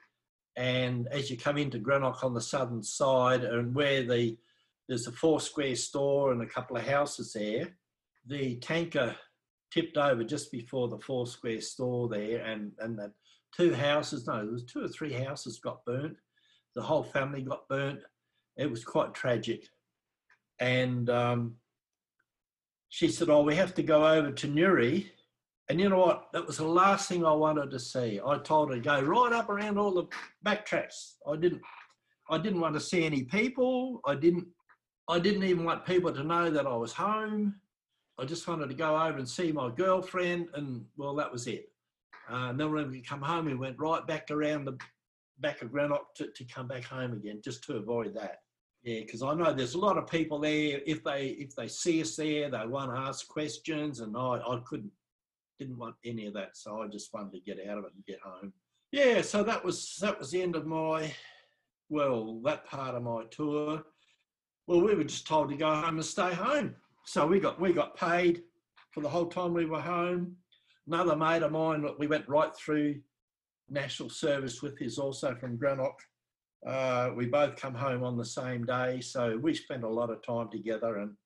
and as you come into Greenock on the southern side, and where the there's a four square store and a couple of houses there, the tanker tipped over just before the four square store there, and, and the two houses, no, there was two or three houses got burnt. The whole family got burnt. It was quite tragic. And um, she said, oh, we have to go over to Newry. And you know what? That was the last thing I wanted to see. I told her to go right up around all the backtracks. I didn't, I didn't want to see any people. I didn't, I didn't even want people to know that I was home. I just wanted to go over and see my girlfriend, and well, that was it. Uh, and then when we come home, we went right back around the back of Greenock to, to come back home again, just to avoid that. Yeah, because I know there's a lot of people there. If they if they see us there, they want to ask questions, and I, I couldn't, didn't want any of that. So I just wanted to get out of it and get home. Yeah, so that was that was the end of my, well, that part of my tour. Well, we were just told to go home and stay home. So we got we got paid for the whole time we were home. Another mate of mine, we went right through national service with, is also from Greenock. Uh, we both come home on the same day, so we spent a lot of time together, and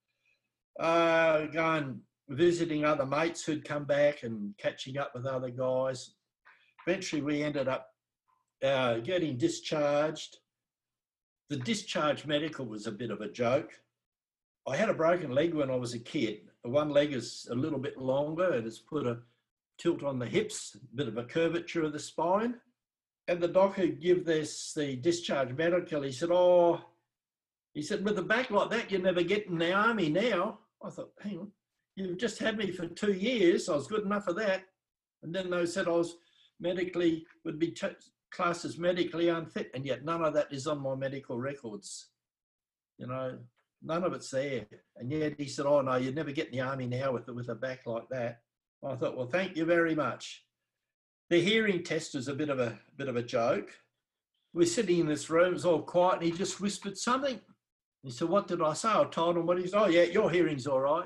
uh, going visiting other mates who'd come back and catching up with other guys. Eventually, we ended up uh, getting discharged. The discharge medical was a bit of a joke. I had a broken leg when I was a kid. One leg is a little bit longer, and it's put a tilt on the hips, a bit of a curvature of the spine. And the doc who gave this, the discharge medical, he said, oh, he said, with a back like that, you never get in the army now. I thought, hang on, you've just had me for two years. I was good enough for that. And then they said I was medically, would be t- classed as medically unfit, and yet none of that is on my medical records. You know, none of it's there. And yet he said, oh no, you'd never get in the army now with, with a back like that. I thought, well, thank you very much. The hearing test was a bit of a bit of a joke. We're sitting in this room, it was all quiet, and he just whispered something. He said, what did I say? I told him what he said. Oh yeah, your hearing's all right.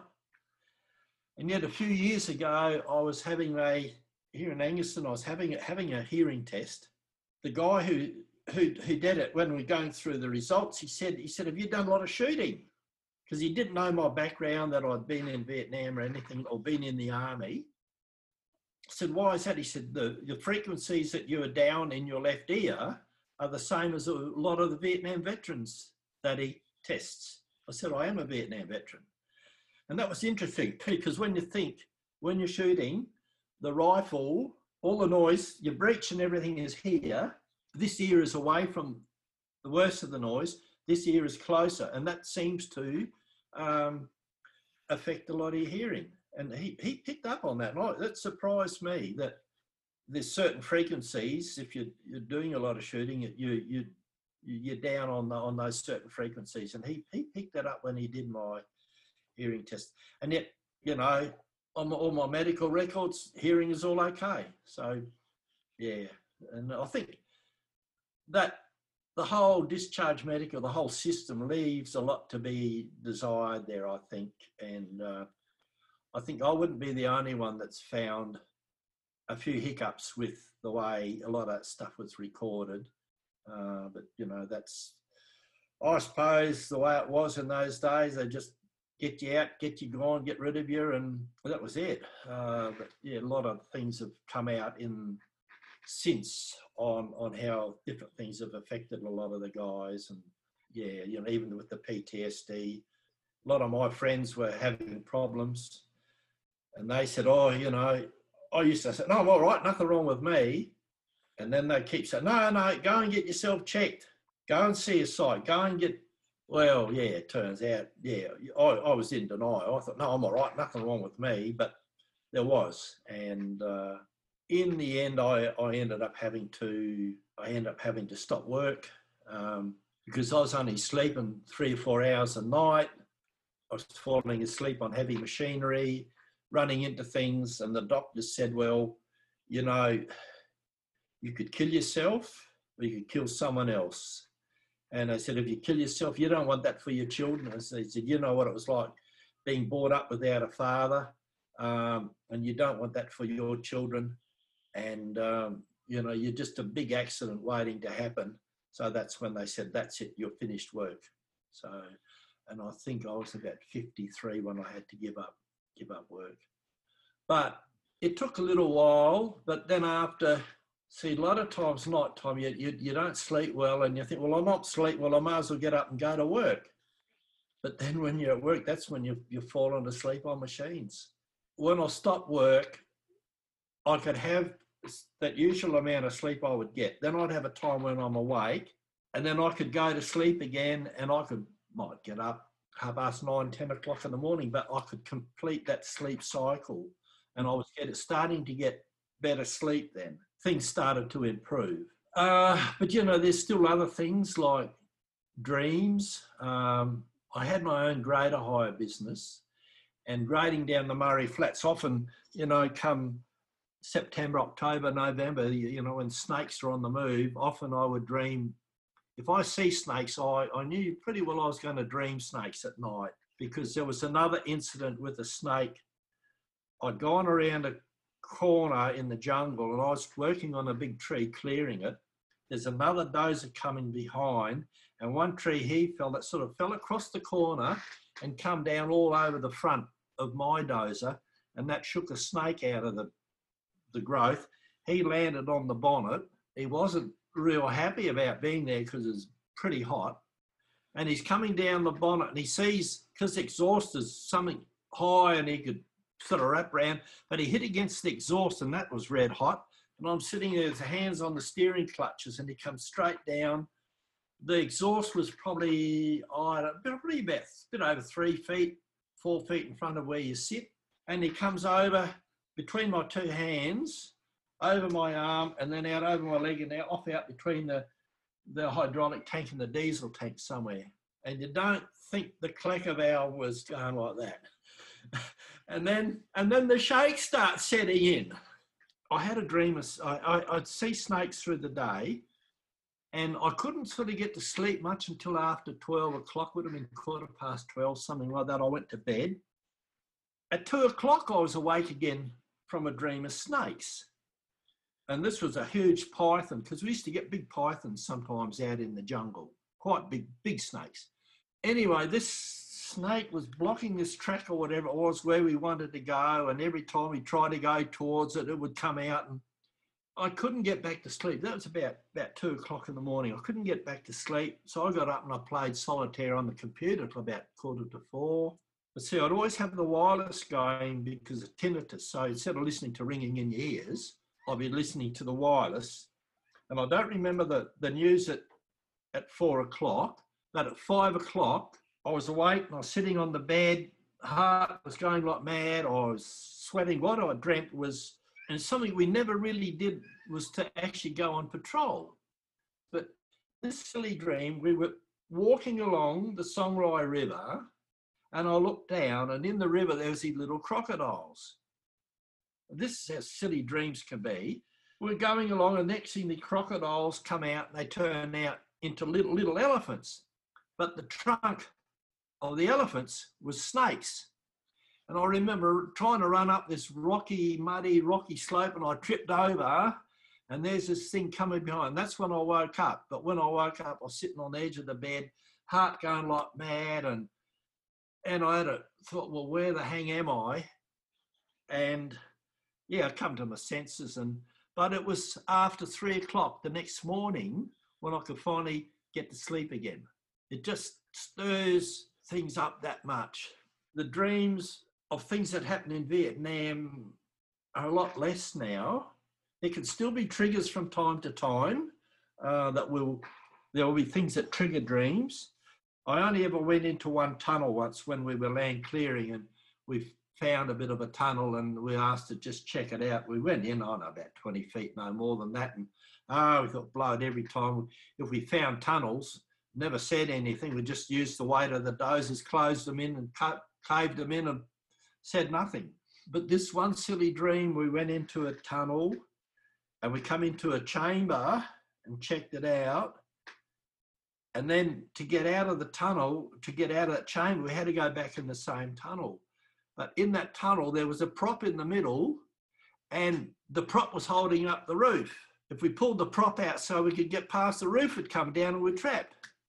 And yet a few years ago, I was having a, here in Angaston, I was having a, having a hearing test. The guy who, who, who did it, when we were going through the results, he said, he said, have you done a lot of shooting? Because he didn't know my background, that I'd been in Vietnam or anything, or been in the army. I said, why is that? He said, the, the frequencies that you are down in your left ear are the same as a lot of the Vietnam veterans that he tests. I said, I am a Vietnam veteran. And that was interesting because when you think, when you're shooting, the rifle, all the noise, your breech and everything is here. This ear is away from the worst of the noise. This ear is closer. And that seems to um, affect a lot of your hearing. And he, he picked up on that. And I, that surprised me that there's certain frequencies, if you're, you're doing a lot of shooting, you, you, you're down on, the, on those certain frequencies. And he, he picked that up when he did my hearing test. And yet, you know, on my, all my medical records, hearing is all okay. So, yeah. And I think that the whole discharge medical, the whole system leaves a lot to be desired there, I think. And uh, I think I wouldn't be the only one that's found a few hiccups with the way a lot of that stuff was recorded. Uh, but, you know, that's, I suppose, the way it was in those days. They just get you out, get you gone, get rid of you, and that was it. Uh, but, yeah, a lot of things have come out in since on on how different things have affected a lot of the guys. And, yeah, you know, even with the P T S D, a lot of my friends were having problems. And they said, oh, you know, I used to say, no, I'm all right, nothing wrong with me. And then they keep saying, no, no, go and get yourself checked. Go and see a site. Go and get, well, yeah, it turns out, yeah, I, I was in denial. I thought, no, I'm all right, nothing wrong with me. But there was. And uh, in the end, I, I ended up having to, I ended up having to stop work um, because I was only sleeping three or four hours a night. I was falling asleep on heavy machinery, running into things. And the doctors said, well, you know, you could kill yourself or you could kill someone else. And I said, if you kill yourself, you don't want that for your children. And so he said, you know what it was like being brought up without a father, um, and you don't want that for your children. And, um, you know, you're just a big accident waiting to happen. So that's when they said, that's it, you're finished work. So, and I think I was about fifty-three when I had to give up, give up work. But it took a little while, but then after, see, a lot of times night time, you, you, you don't sleep well and you think, well, I'm not sleep well, I might as well get up and go to work. But then when you're at work, that's when you, you're falling asleep on machines. When I stopped work, I could have that usual amount of sleep I would get. Then I'd have a time when I'm awake and then I could go to sleep again and I could, might get up half past nine, ten o'clock in the morning, but I could complete that sleep cycle and I was get, starting to get better sleep then. Things started to improve. Uh, but, you know, there's still other things like dreams. Um, I had my own grader hire business and grading down the Murray Flats often, you know, come September, October, November, you, you know, when snakes are on the move, often I would dream. If I see snakes, I, I knew pretty well I was going to dream snakes at night because there was another incident with a snake. I'd gone around a corner in the jungle and I was working on a big tree, clearing it. There's another dozer coming behind and one tree he fell that sort of fell across the corner and come down all over the front of my dozer, and that shook a snake out of the, the growth. He landed on the bonnet. He wasn't real happy about being there because it's pretty hot. And he's coming down the bonnet and he sees, because the exhaust is something high and he could sort of wrap around, but he hit against the exhaust and that was red hot. And I'm sitting there with hands on the steering clutches and he comes straight down. The exhaust was probably, oh, probably about a bit over three feet, four feet in front of where you sit. And he comes over between my two hands, over my arm, and then out over my leg and out, off out between the, the hydraulic tank and the diesel tank somewhere. And you don't think the clacker valve was going like that. And then, and then the shake starts setting in. I had a dream, of, I, I, I'd see snakes through the day and I couldn't sort of get to sleep much until after twelve o'clock, would have been quarter past twelve, something like that. I went to bed. At two o'clock, I was awake again from a dream of snakes. And this was a huge python, because we used to get big pythons sometimes out in the jungle, quite big, big snakes. Anyway, this snake was blocking this track or whatever it was where we wanted to go. And every time we tried to go towards it, it would come out and I couldn't get back to sleep. That was about, about two o'clock in the morning. I couldn't get back to sleep. So I got up and I played solitaire on the computer till about quarter to four. But see, I'd always have the wireless going because of tinnitus. So instead of listening to ringing in your ears, I'd be listening to the wireless. And I don't remember the, the news at, at four o'clock, but at five o'clock, I was awake and I was sitting on the bed. Heart was going like mad. I was sweating. What I dreamt was, and something we never really did, was to actually go on patrol. But this silly dream, we were walking along the Songrai River, and I looked down, and in the river there was these little crocodiles. This is how silly dreams can be. We're going along, and next thing the crocodiles come out, and they turn out into little little elephants. But the trunk of the elephants was snakes. And I remember trying to run up this rocky, muddy, rocky slope, and I tripped over, and there's this thing coming behind. That's when I woke up. But when I woke up, I was sitting on the edge of the bed, heart going like mad, and and I had a thought, well, where the hang am I? And yeah, I come to my senses, and but it was after three o'clock the next morning when I could finally get to sleep again. It just stirs things up that much. The dreams of things that happened in Vietnam are a lot less now. There can still be triggers from time to time uh, that will, there will be things that trigger dreams. I only ever went into one tunnel once when we were land clearing, and we found a bit of a tunnel and we asked to just check it out. We went in on about twenty feet, no more than that. And oh, we got blown every time. If we found tunnels, never said anything. We just used the weight of the dozers, closed them in and cut, caved them in and said nothing. But this one silly dream, we went into a tunnel and we come into a chamber and checked it out. And then to get out of the tunnel, to get out of that chamber, we had to go back in the same tunnel. But in that tunnel, there was a prop in the middle, and the prop was holding up the roof. If we pulled the prop out so we could get past, the roof would come down and we're trapped.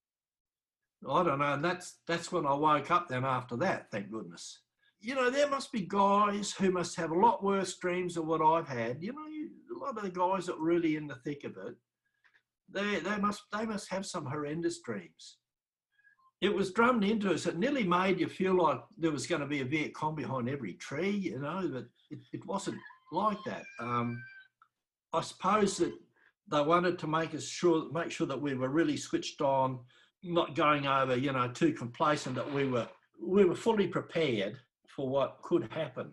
I don't know, and that's that's when I woke up then after that, thank goodness. You know, there must be guys who must have a lot worse dreams than what I've had. You know, you, a lot of the guys that are really in the thick of it, they they must they must have some horrendous dreams. It was drummed into us. It nearly made you feel like there was going to be a Viet Cong behind every tree, you know, but it, it wasn't like that. Um, I suppose that they wanted to make us sure, make sure that we were really switched on, not going over, you know, too complacent, that we were we were fully prepared for what could happen.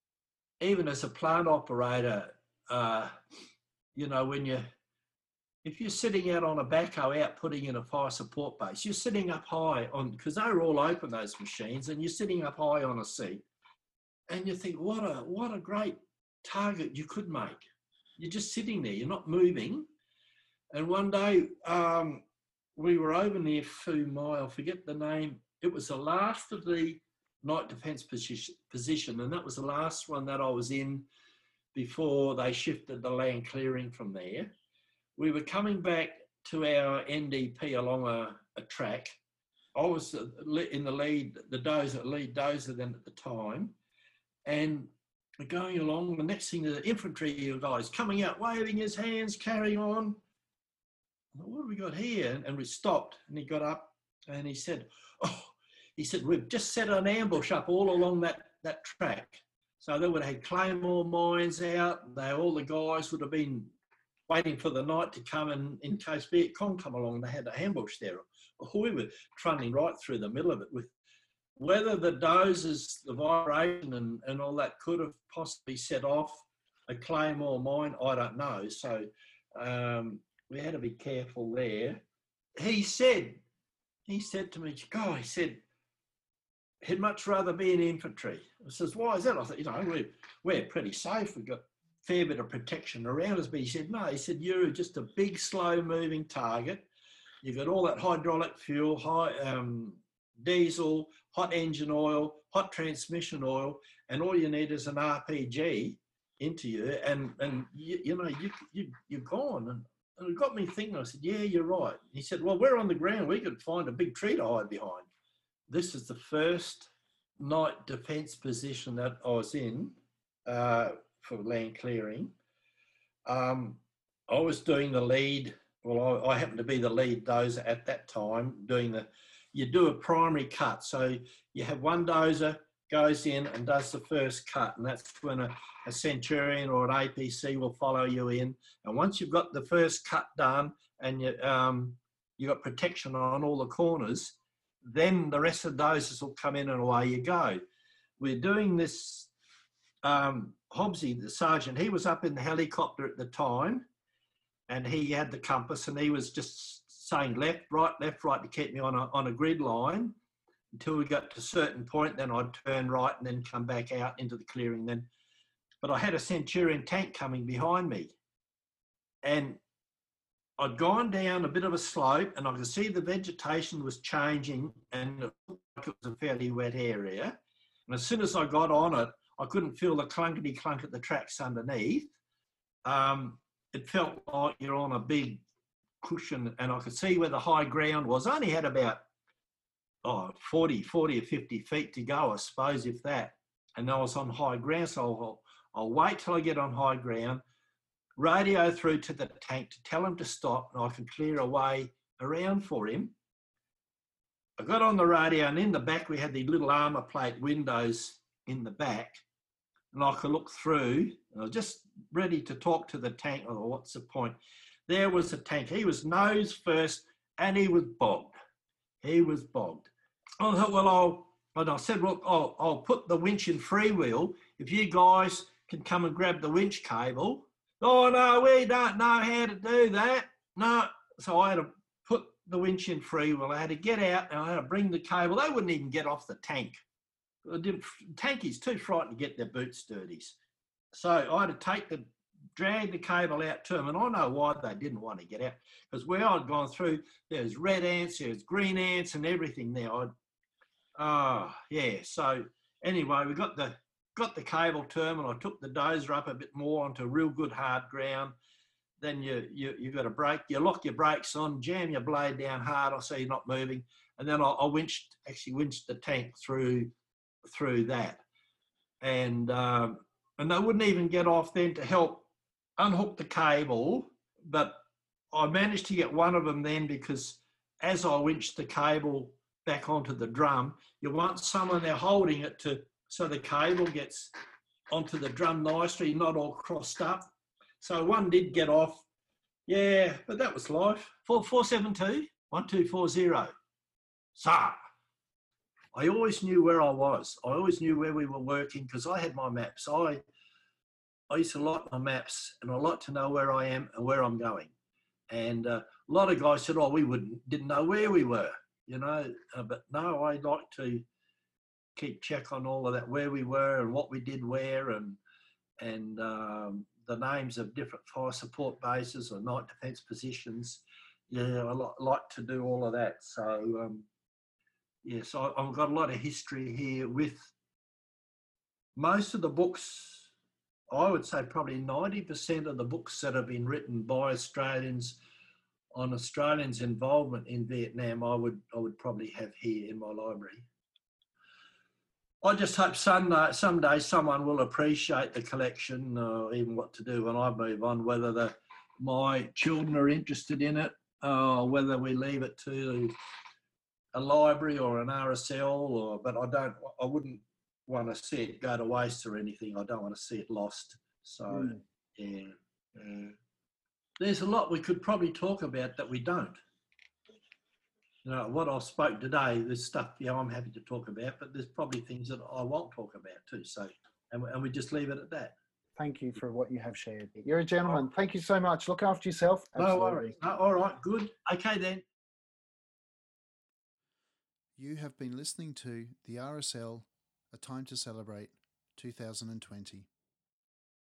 Even as a plant operator, uh, you know, when you if you're sitting out on a backhoe out putting in a fire support base, you're sitting up high on, because they're all open, those machines, and you're sitting up high on a seat, and you think, what a what a great target you could make. You're just sitting there, you're not moving. And one day um, we were over near Phu Mai, I forget the name. It was the last of the night defence position, position, and that was the last one that I was in before they shifted the land clearing from there. We were coming back to our N D P along a, a track. I was in the lead, the dozer, lead dozer then at the time, and we're going along. The next thing, the infantry guys coming out, waving his hands, carrying on. What have we got here? And we stopped, and he got up and he said, oh, he said, we've just set an ambush up all along that, that track. So they would have had claymore mines out. They, all the guys would have been waiting for the night to come, and in case Viet Cong come along, they had an ambush there. We were trundling right through the middle of it. With whether the dozers, the vibration and, and all that could have possibly set off a claymore mine, I don't know. So um, we had to be careful there. He said, he said to me, God, he said, he'd much rather be in infantry. I says, why is that? I thought, you know, we're, we're pretty safe. We've got fair bit of protection around us. But he said, no, he said, you're just a big, slow moving target. You've got all that hydraulic fuel, high um, diesel, hot engine oil, hot transmission oil, and all you need is an R P G into you, and, and you, you know, you, you, you're gone. And, and it got me thinking. I said, yeah, you're right. He said, well, we're on the ground. We could find a big tree to hide behind. This is the first night defence position that I was in uh, for land clearing. Um, I was doing the lead. Well, I, I happened to be the lead dozer at that time, doing the, you do a primary cut. So you have one dozer goes in and does the first cut, and that's when a, a Centurion or an A P C will follow you in. And once you've got the first cut done and you, um, you got protection on all the corners, then the rest of the dozers will come in and away you go. We're doing this, um, Hobbsy, the sergeant, he was up in the helicopter at the time, and he had the compass, and he was just saying left, right, left, right to keep me on a, on a grid line until we got to a certain point. Then I'd turn right and then come back out into the clearing then. But I had a Centurion tank coming behind me, and I'd gone down a bit of a slope, and I could see the vegetation was changing, and it looked like it was a fairly wet area. And as soon as I got on it, I couldn't feel the clunkety clunk at the tracks underneath. Um, it felt like you're on a big cushion, and I could see where the high ground was. I only had about oh, forty, forty or fifty feet to go, I suppose, if that. And I was on high ground, so I'll, I'll wait till I get on high ground, radio through to the tank to tell him to stop, and I can clear a way around for him. I got on the radio, and in the back we had the little armour plate windows in the back, and I could look through, and I was just ready to talk to the tank. Oh, what's the point? There was the tank. He was nose first, and he was bogged. He was bogged. I thought, well, I'll, and I said, look, I'll, I'll put the winch in freewheel. If you guys can come and grab the winch cable. Oh, no, we don't know how to do that. No. So I had to put the winch in freewheel. I had to get out, and I had to bring the cable. They wouldn't even get off the tank. Tankies too frightened to get their boots dirty. So I had to take the, drag the cable out to them, and I know why they didn't want to get out, because where I'd gone through, there's red ants, there's green ants, and everything there. I'd, oh yeah. So anyway, we got the got the cable to them, and I took the dozer up a bit more onto real good hard ground. Then you you you got a brake, you lock your brakes on, jam your blade down hard. I see you're not moving, and then I, I winched actually winched the tank through through that, and um, and they wouldn't even get off then to help unhook the cable, but I managed to get one of them then, because as I winched the cable back onto the drum, you want someone there holding it to so the cable gets onto the drum nicely, not all crossed up. So one did get off. Yeah, but that was life. four four seven two, one two four zero. So I always knew where I was. I always knew where we were working, because I had my maps. I I used to like my maps, and I like to know where I am and where I'm going. And uh, a lot of guys said, oh, we wouldn't, didn't know where we were, you know. Uh, but no, I like to keep check on all of that, where we were and what we did where, and and um, the names of different fire support bases or night defence positions. Yeah, I li- like to do all of that. So, um, yes, I, I've got a lot of history here with most of the books. I would say probably ninety percent of the books that have been written by Australians on Australians' involvement in Vietnam, I would I would probably have here in my library. I just hope someday, someday someone will appreciate the collection, or even what to do when I move on, whether the, my children are interested in it, or whether we leave it to a library or an R S L, or, but I don't, I wouldn't want to see it go to waste or anything. I don't want to see it lost. So, mm. yeah, yeah. There's a lot we could probably talk about that we don't. You know, what I spoke today, there's stuff, yeah, I'm happy to talk about, but there's probably things that I won't talk about too. So, and we, and we just leave it at that. Thank you for what you have shared. You're a gentleman. Thank you so much. Look after yourself. Absolutely. No worries. No, all right, good. Okay then. You have been listening to the R S L, A Time to Celebrate two thousand twenty.